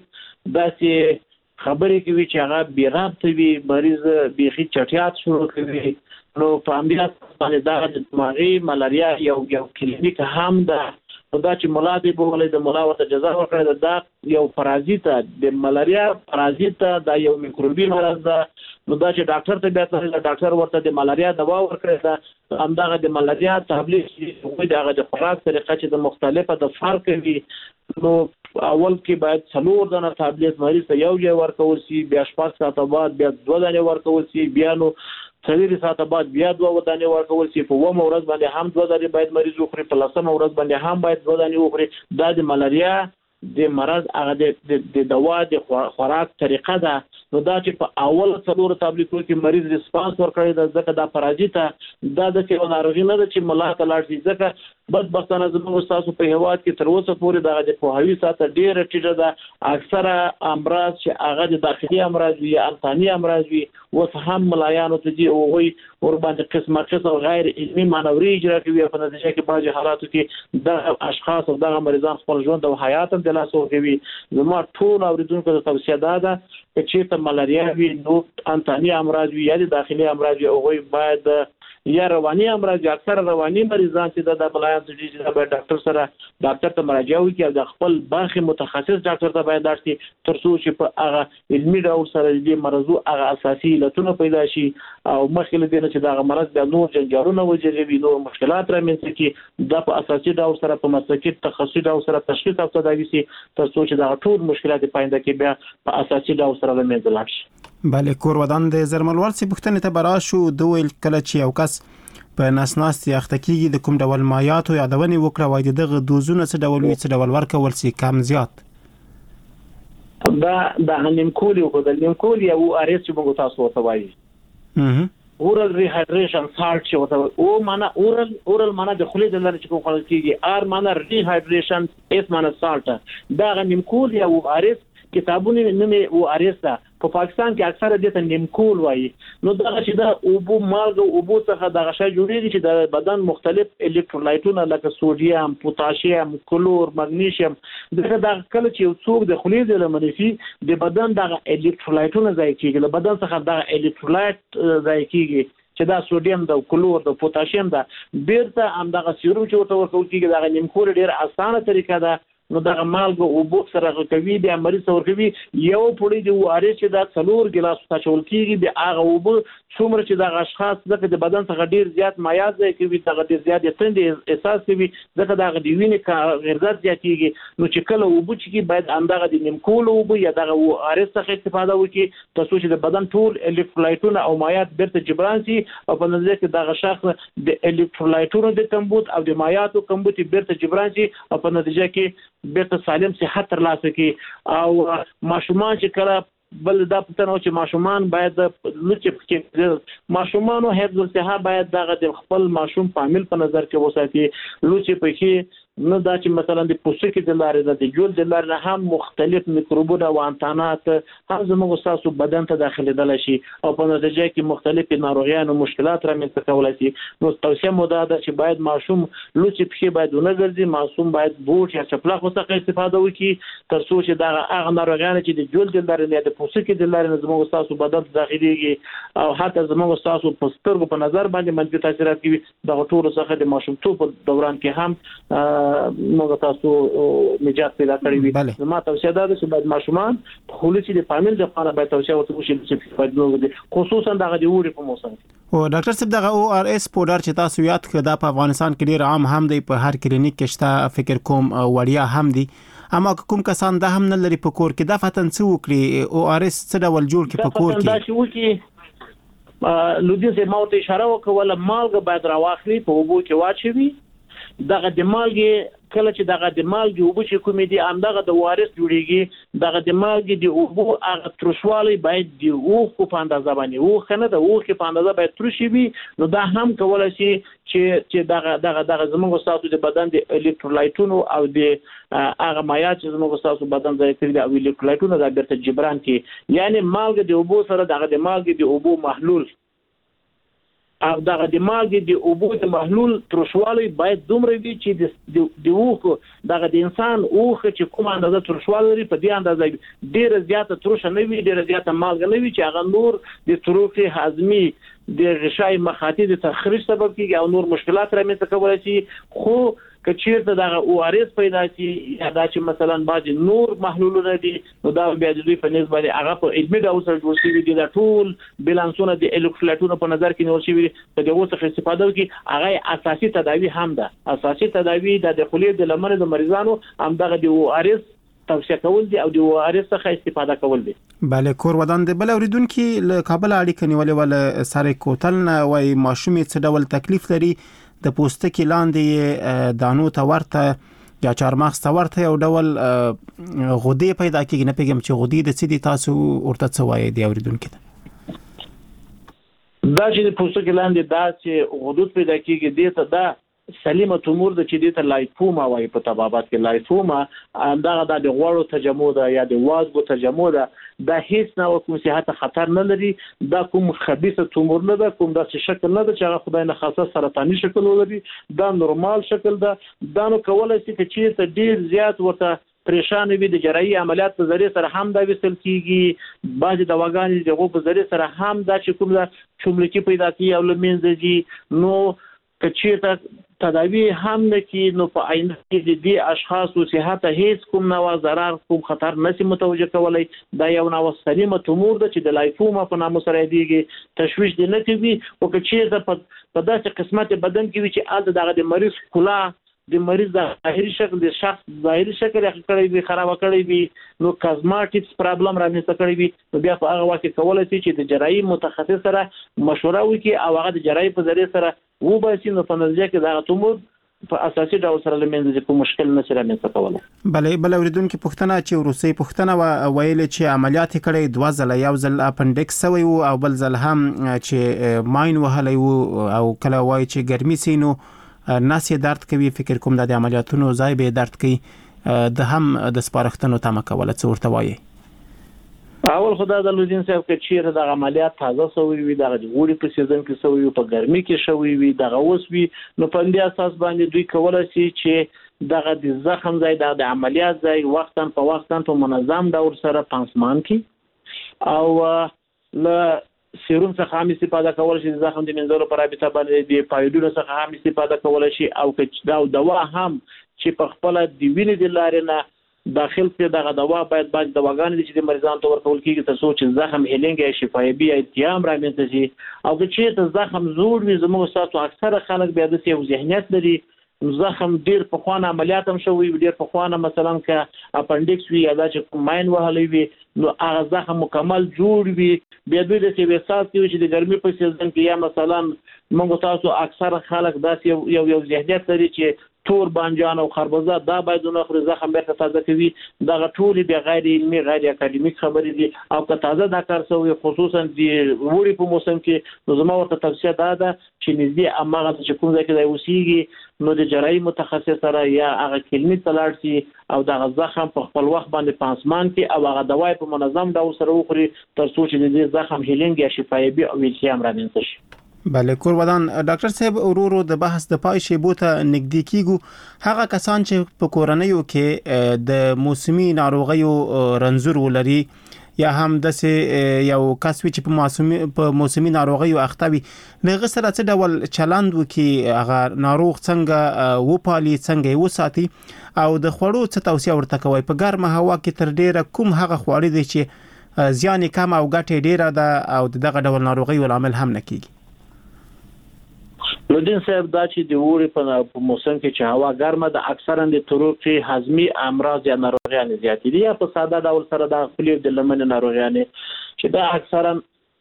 داسې خبرې کوي چې هغه بې ربطه وي مریض بیخي چټیات شروع کوي. نو په امریکا باندې دا د دماغي ملاریا یو یو کلینیک هم ده دا چې مولا دی بوله د مولا ورته جزا ورکړه دا یو پرازیت د ملاریا پرازیت دا یو میکروبي مرض ده. نو دا چې ډاکټر ته بیا ته ډاکټر ورته د ملاریا دوا ورکړه دا همدغه د ملاریا تبلیغ چې دغه د خوراک طریقه چې د مختلفه د فرق وي. نو اول کې باید څلور دانه تابلیت مریض ته یو ځای ورکول شي بیا شپږ ساعته بعد بیا دوه دانې ورکول شي بیا نو څلور ساعته بعد بیا دوه ودانې ورکول شي. په اوومه ورځ باندې هم دوه دانې باید مریض وخوري په لسمه ورځ باندې هم باید دوه دانې وخوري. دا د ملاریا د مرض هغه د دوا د خوراک طریقه ده. نو دا چې په اول څلور تابلیتونو کې مریض ریسپانس ورکړي دا ځکه دا پرازیت دا د څه ناروغي نه ده چې ملا ته لاړ شي. ځکه بدبختانه زموږ تاسو په هیواد کې تر اوسه پورې دا د پوهاوی ساته ډیره ټیټه ده. اکثره امراض چې هغه د داخلي امراض وي انساني امراض وي اوس هم ملایانو ته دي او وي ور باندې قسمه قسم غیر علمي مانوري اجرا کوي. په نتیجه کې بعضي حالاتو کې د اشخاص او د مریضان خپل ژوند او حیات هم د لاس ورکوي. زموږ ټول اوریدونکو ته توصیه ده چې ته ملاریا وي نو انساني امراض وي یا د داخلي امراض وي او وي باید یا رواني امراض اکثر رواني مریضان چې د بلایان چې د ډاکټر سره ډاکټر ته مراجعه وکړي او د خپل برخه متخصص ډاکټر ته باید درسي تر څو چې په هغه علمي ډول سره د مرزو هغه اساسي علتونه پیدا شي او مخکې له دې چې دا مرض د نور جنجالونه وجري نو مشکلات رامنځته کی د په اساسي ډول سره په مسلکي تخصصي ډول سره تشخیص او تداوی شي تر څو چې دا ټول مشکلات پاینده کې بیا په اساسي ډول سره لمنځه لاړ شي. بله کور ودان د زرملوال څخه پوښتنه ته براشو دوه کله چې یو کس په نسناستي اخته کیږي د کوم ډول مایعاتو یادونه وکړه وای دغه دوزونه څه ډول وي څه ډول ورکول سي کم زیات دا د نیمکول یو د نیمکول یو اریس چې موږ تاسو ورته وایي اورال ریهایډریشن سالت چې ورته او معنا اورال اورال معنا د خولې د لارې چې کوم خلک کیږي ار معنا ریهایډریشن اس معنا سالت دا نیمکول یو اریس کتابونه نومې او اریس ده په پاکستان کې اکثره دې ته نیمکول وایي. نو دا چې دا اوبو مالګه اوبو څخه د غشا جوړیږي چې د بدن مختلف الکترولایټونه لکه سوډیم پوتاشیم کلور مګنیشیم دغه د کله چې یو څوک د خولې د لمنفي د بدن د الکترولایټونه ځای کېږي له بدن څخه د الکترولایټ ځای کېږي چې دا سوډیم د کلور د پوتاشیم دا بیرته هم دغه سیروم چې ورته ورکول کېږي دا نیمکول ډیر اسانه طریقه ده. نو دا مالګه او بوک سره کوي بیا مریض ورکوي یو پړی دی واره چې دا څلور ګلاس تاچول کیږي بیا هغه او بو څومره چې دا اشخاص دغه د بدن څخه ډیر زیات مایعات ځای کوي دغه ډیر زیات تند احساس کوي دغه د وینې غیرزات زیاتیږي. نو چې کله او بو چې باید اندغه د نیمکول او بو یا دغه واره څخه استفاده وکړي تاسو چې د بدن ټول الکترولایټونه او مایعات بیرته جبران شي او په نظر کې دغه شخص د الکترولایټونو د کمبود او د مایعاتو کمبود بیرته جبران شي او په نتیجه کې بیرته سالم صحت ترلاسه کی. او ماشومان چې کله بل دا پته چې ماشومان باید لږ کې ماشومانو حفظ الصحه باید دغه خپل ماشوم په عامل په نظر کې وساتي لږ په کې نو دا چې مثلا د پوستکي د لارې د جلد د لارې هم مختلف میکروبونه او انتانات هم زموږ تاسو بدن ته داخليدل شي او په نتیجه کې مختلف ناروغیان او مشکلات رامنځته کولای شي. نو توصیه مو ده چې باید ماشوم لوڅ په باید ونه ګرځي ماشوم باید بوټ یا چپلاخ څخه استفاده وکړي تر څو چې دا هغه ناروغیان چې د جلد د لارې نه د پوستکي د لارې زموږ تاسو بدن ته داخليږي او حتی زموږ تاسو په سترګو په نظر باندې منفي تاثیرات کوي د ټولو څخه د ماشومتوب په دوران کې هم موږ تاسو نجات پیدا کړی وي. زما توصیه ده چې باید ماشومان په خولي چې د فامیل د لپاره باید توصیه ورته وشي چې باید نو خصوصا دغه د وړي په موسم او ډاکټر صاحب دغه او ار اس پودر چې تاسو یاد کړه دا په افغانستان کې ډیر عام هم دی په هر کلینیک کې شته فکر کوم وړیا هم دی اما کوم کسان دا هم نه لري په کور کې دا فتن څه وکړي او ار اس څه ډول جوړ کې په کور کې دا چې وکړي لودي زه ماته اشاره وکوله مالګه باید راواخلي په وبو کې واچوي دغه د مالګې کله چې دغه د مالګې اوبه چې کومې دي همدغه د وارث جوړیږي دغه د مالګې د اوبو هغه ترشوالی باید د اوښکو په اندازه باندې اوښ نه د اوښکې په اندازه باید ترشي وي نو دا هم کولی شي چې چې دغه دغه دغه زموږ ستاسو د بدن د الکترولایټونو او د هغه مایعات چې زموږ ستاسو بدن ضایع کړي دي او الکترولایټونه دا بیرته جبران کړي یعنی مالګې د اوبو سره دغه د مالګې د اوبو محلول او دغه د مالګې د اوبو د محلول ترشوالی باید دومره وي چې د اوښ دغه د انسان اوښ چې کوم اندازه ترشوالی لري په دې اندازه ډیره زیاته ترشه نه وي ډیره زیاته مالګه نه وي چې هغه نور د تروخي هضمي د غشای مخاطي د تخریش سبب کیږي او نور مشکلات رامنځته کولای شي خو کچیرته دغه او ار اس پیدا شي یا دا چې مثلا باج نور محلولونه دي نو دا بیا د دوی په نسبت هغه په علمي ډول سره جوړ شوی دي د ټول بیلانسونه د الکترولایټونو په نظر کې نیول شوی په دغه څه استفاده وکړي هغه اساسي تداوی هم ده اساسي تداوی د خولې د لمر د مریضانو هم دغه د او ار اس توصیه کول دي او د او ار اس څخه استفاده کول دي بله کور ودان د بل اوریدونکو له کابل اړیکه نیولې ول سره کوتل نه وای ماشومې څه ډول تکلیف لري د پوستکي لاندې دانو ته ورته یا چارمغز ته ورته یو ډول غدې پیدا کیږي نه پیګم چې غدې د سړي تاسو ورته څه وایي دی اوریدونکو ته دا چې د پوستکي لاندې دا چې غدود پیدا کیږي دې ته دا سلیمه تومور د چې د لایفوما وایي په طبابت کې لایفوما دغه د غوړو تجمع ده یا د وازګو تجمع ده دا هیڅ نه کوم صحت خطر نه لري دا کوم خبيثه تومور نه ده کوم داسې شکل نه ده چې هغه خدای نه خاصه سرطاني شکل ولري دا نورمال شکل ده دا نو کولای شي چې ته ډیر زیات ورته پریشان وي د جراحي عملیات په ذریعہ سره هم دا وصل کیږي بعض دواګانې دغه په ذریعہ سره هم دا چې کوم دا چوملکی پیدا کوي او لمنځي نو کچیرته تداوی هم نه کی نو په آینده کې د دې اشخاصو صحت هیڅ کوم نوع ضرر کوم خطر نشي متوجه کولای دا یو نوع سلیمه تومور ده چې د لایفوما په نامه سره دیږي تشویش دي نه کوي او کچیرته په داسې قسمت بدن کې چې آل دغه د مریض کلا د مریض د ظاهري شکل د شخص ظاهري شکل یې کړی وي خراب کړی وي نو کازماټکس پرابلم رامنځته کړی وي نو بیا په هغه وخت کې کولای شي چې د جراحي متخصص سره مشوره وکړي او هغه د جراحي په ذریعہ سره و به سي نو په نتیجه کې دا تومور په اساسي ډول سره لمنځه کوم مشکل نه سره نه څکوله بلې بل اوریدونکو پښتنه چې روسي پښتنه ویل چې عملیات کړي دوه ځله یو ځل اپنډکس سوی او بل ځل هم چې ماین وهلې او کله وای چې ګرمي سينو ناسې درد کوي فکر کوم د عملیاتونو ځای به درد کوي د هم د سپارښتنو تمه کوله څه ورته وایي اول خدای د لودین صاحب کې چیرې د عملیات تازه سوی وي د غوړي په سیزن کې سوی په ګرمي کې شوی وي د غوس وي نو په دې اساس باندې دوی کولای شي چې دغه د زخم ځای د عملیات ځای وختن په وختن په منظم ډول سره پانسمان کی او ل سیروم څخه هم استفاده کول شي زخم د منځلو پر رابطه باندې د پایډونو څخه هم استفاده کول شي او چې دا دوا هم چې په خپل د وینې د لارې نه داخل کې دغه دوا باید باید دواګانې چې د مریضانو ته ورکول کیږي ترڅو چې زخم هیلینګ یا شفایي یا التیام رامنځته شي او چې ته زخم زوړ وي زموږ تاسو اکثره خلک بیا د یو ذهنیت لري زخم ډیر په خوانه عملیات هم شوی ډیر په خوانه مثلا ک اپنډکس وی یا چې ماین وهلې وي نو هغه زخم مکمل جوړ وي بیا دوی د سی وسات کې چې د ګرمي په سیزن کې یا مثلا موږ تاسو اکثره خلک داسې یو یو ذهنیت لري چې تور بانجان او خربوزه دا باید نو خپل زخم بیرته تازه کوي دا ټول بیا غیر علمي غیر اکاډمیک خبرې دي او که تازه دا کار شوی خصوصا د وړي په موسم کې نو زما ورته توصیه ده چې نږدې اماغه چې کوم ځای کې دی اوسېږي نو د جراحي متخصص سره یا هغه کلینیک ته لاړ شي او دا زخم په خپل وخت باندې پانسمان کې او هغه دواي په منظم ډول سره وخوري ترڅو چې د زخم هیلینګ یا شفایي او التیام رامنځته شي بله کور ودان ډاکټر صاحب ورورو د بحث د پای شیبو ته نږدې کیږو هغه کسان چې په کورنیو کې د موسمي ناروغیو رنځور ولري یا هم د یو کس چې په موسمي په موسمي ناروغیو اخته وي لږ سره څه ډول چلند وکي هغه ناروغ څنګه و پالي څنګه و ساتي او د خوړو څه توصيه ورته کوي په ګرمه هوا کې تر ډیره کوم هغه خواړه دي چې زیان کم او ګټه ډیره ده او دغه ډول ناروغیو عامل هم نه کیږي لودین صاحب دا چې د وړي په موسم کې چې هوا ګرمه ده اکثرا د تروخي هضمي امراض یا ناروغیان زیات دي یا په ساده ډول سره د خپل د لمن ناروغیان چې دا اکثرا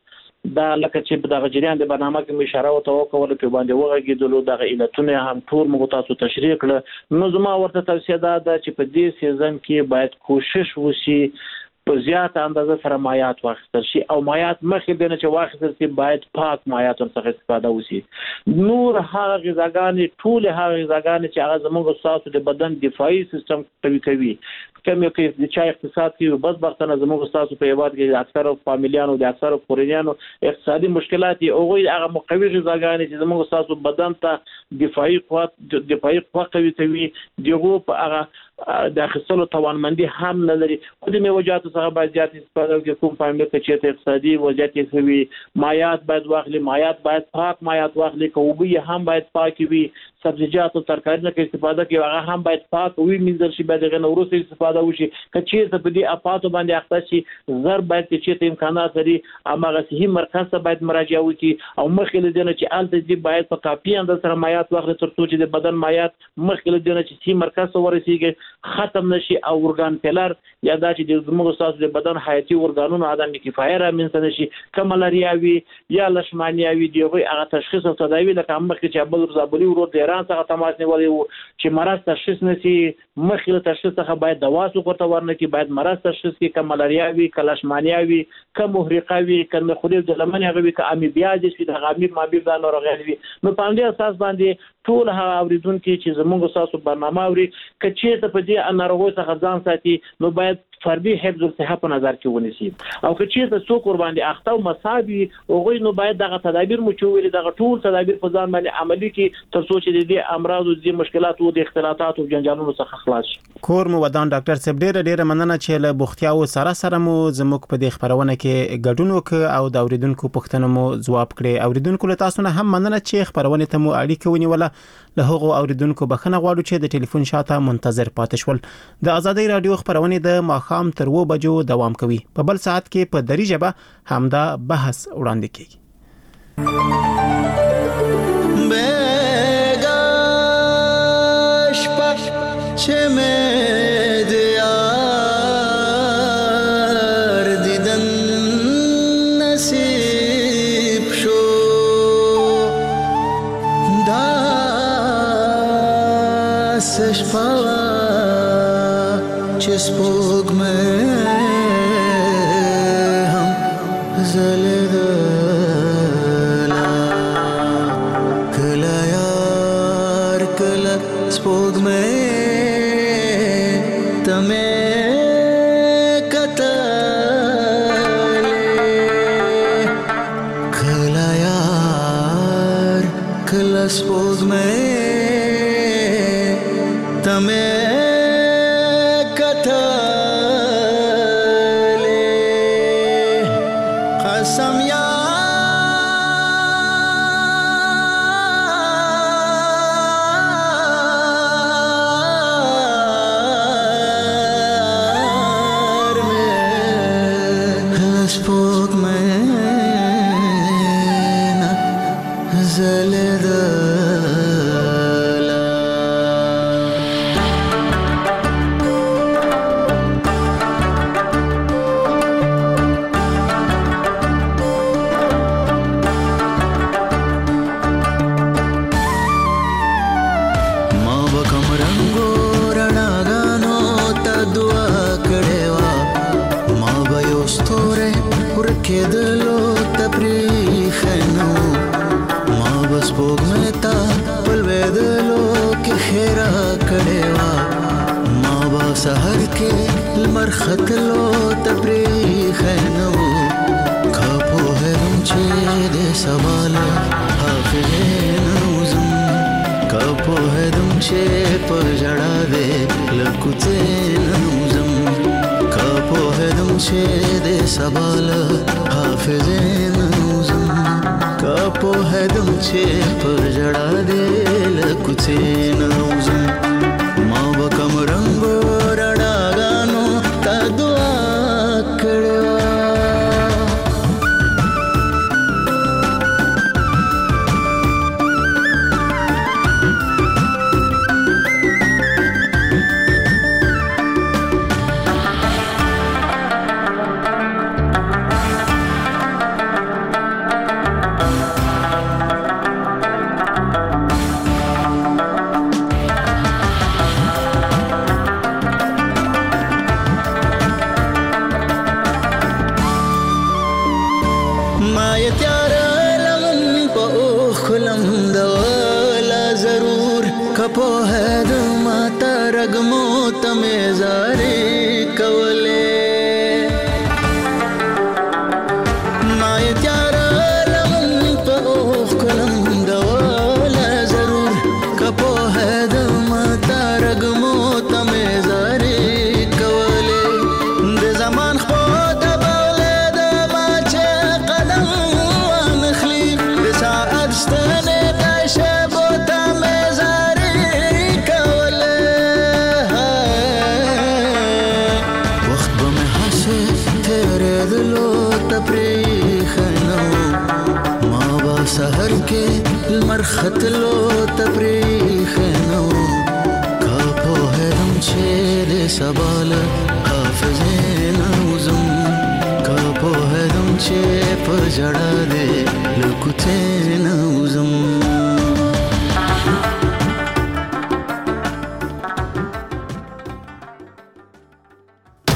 دا لکه چې په دغه جریان د برنامه کې اشاره وته وکول په باندې وغږیدلو دغه علتونه هم ټول موږ تاسو تشریح کړل. نو زما ورته توصیه ده چې په دې سیزن کې باید کوشش وشي په زیات اندازه سره مایات واخیستل شي او مایات مخکې دنه چې واخیستل شي باید پاک مایات څخه استفاده وشي. نور هغه غذاګانې ټول هغه غذاګانې چې هغه زموږ تاسو د بدن دفاعي سیستم قوي کوي کوم یو کې د چا اقتصاد کې بس وختونه زموږ تاسو په یواد کې اکثره فامیلیانو د اکثره کورنیانو اقتصادي مشکلات او هغه مقوي غذاګانې چې زموږ تاسو بدن ته دفاعي قوت دفاعي قوت قوي کوي دغه په هغه د اخیستلو توانمندي هم نه لري. خو د میوجاتو څخه باید زیات استفاده وکړي. کوم فامیل چې اقتصادي وضعیت یې کوي مایات باید واخلي، مایات باید پاک مایات واخلي، کوبي هم باید پاک وي، سبزیجات او ترکاریو کې استفاده کوي هغه هم باید پاک وي منځل شي، باید غو وروسته استفاده وشي. کچې ته په دې اپاتو باندې اخته شي زر باید چې ته امکانات لري امغه صحي مرکز ته باید مراجعه وکړي او مخکې لدنه چې الته دې باید په کافي اندازه سره مایات واخلي تر څو چې د بدن مایات مخکې لدنه چې صحي مرکز ته ورسیږي ختم نشي او ورګان فیلر یا دا چې د زموږ تاسو د بدن حیاتي ورګانونو عدم کفایه را منځ نشي کوم ملاریا وي یا لشمانیا وي دیغه هغه تشخیص او تداوی لکه مخکې چې ابل زابلی ورو د ایران څخه تماس نیولې وو چې مرض تشخیص نشي مخکې تشخیص څخه باید دوا ورته ورنکي باید مرض تشخیص کې کوم ملاریا وي کلشمانیا وي کوم محرقه وي کوم خلیل د لمن هغه وي که امیبیا دي چې د غامیر مابیر د ناروغي وي. نو په دې اساس باندې ټول هغه اوریدونکو چې زموږ تاسو برنامه اوري کچې ته په دې ناروغي څخه ځان ساتي نو باید فردي حفظ الصحه په نظر کې ونیسي او کچې ته څوک ور باندې اخته او مصابي اوغوي نو باید دغه تدابیر مو چوي دغه ټول تدابیر په ځان باندې عملي کې تر څو چې د دې امراض او د مشکلاتو او د اختلاطات او جنجالونو څخه خلاص شي. کور مو ودان ډاکټر صاحب ډیره ډیره مننه چې له بوختیاو سره سره مو زموږ په دې خبرونه کې ګډون وکړ او د اوریدونکو پوښتنو مو ځواب کړي. اوریدونکو له تاسو نه هم مننه چې خبرونه ته مو اړیکه ونیوله. له هغو اوریدونکو بخښنه غواړو چې د ټلیفون شاته منتظر پاتې شول. د ازادۍ رادیو خبرونه د ماخام تر و بجو دوام کوي. په بل ساعت کې په دری ژبه همدا بحث وړاندې کیږي. بگاش پش چه میدیار دیدن نصیب شو دستش پاوا چه سپوگ په ما ترګمو تمه زاري کولې ما یتار لمن په اوخ کلم ډول ضرور کپو هد ما ترګمو تمه زاري کولې د زمان خو د بولې د ما چې قدم ونخلي د ساعت ستنه شبو تمه زاري کولې وخت به مې حسه تیرې دلو تپریخنو ما با سحر کې المرختلو تپریخنو کا په هرم چې د سبال حافظین وزم کا په هرم چې په جړا دې لکوته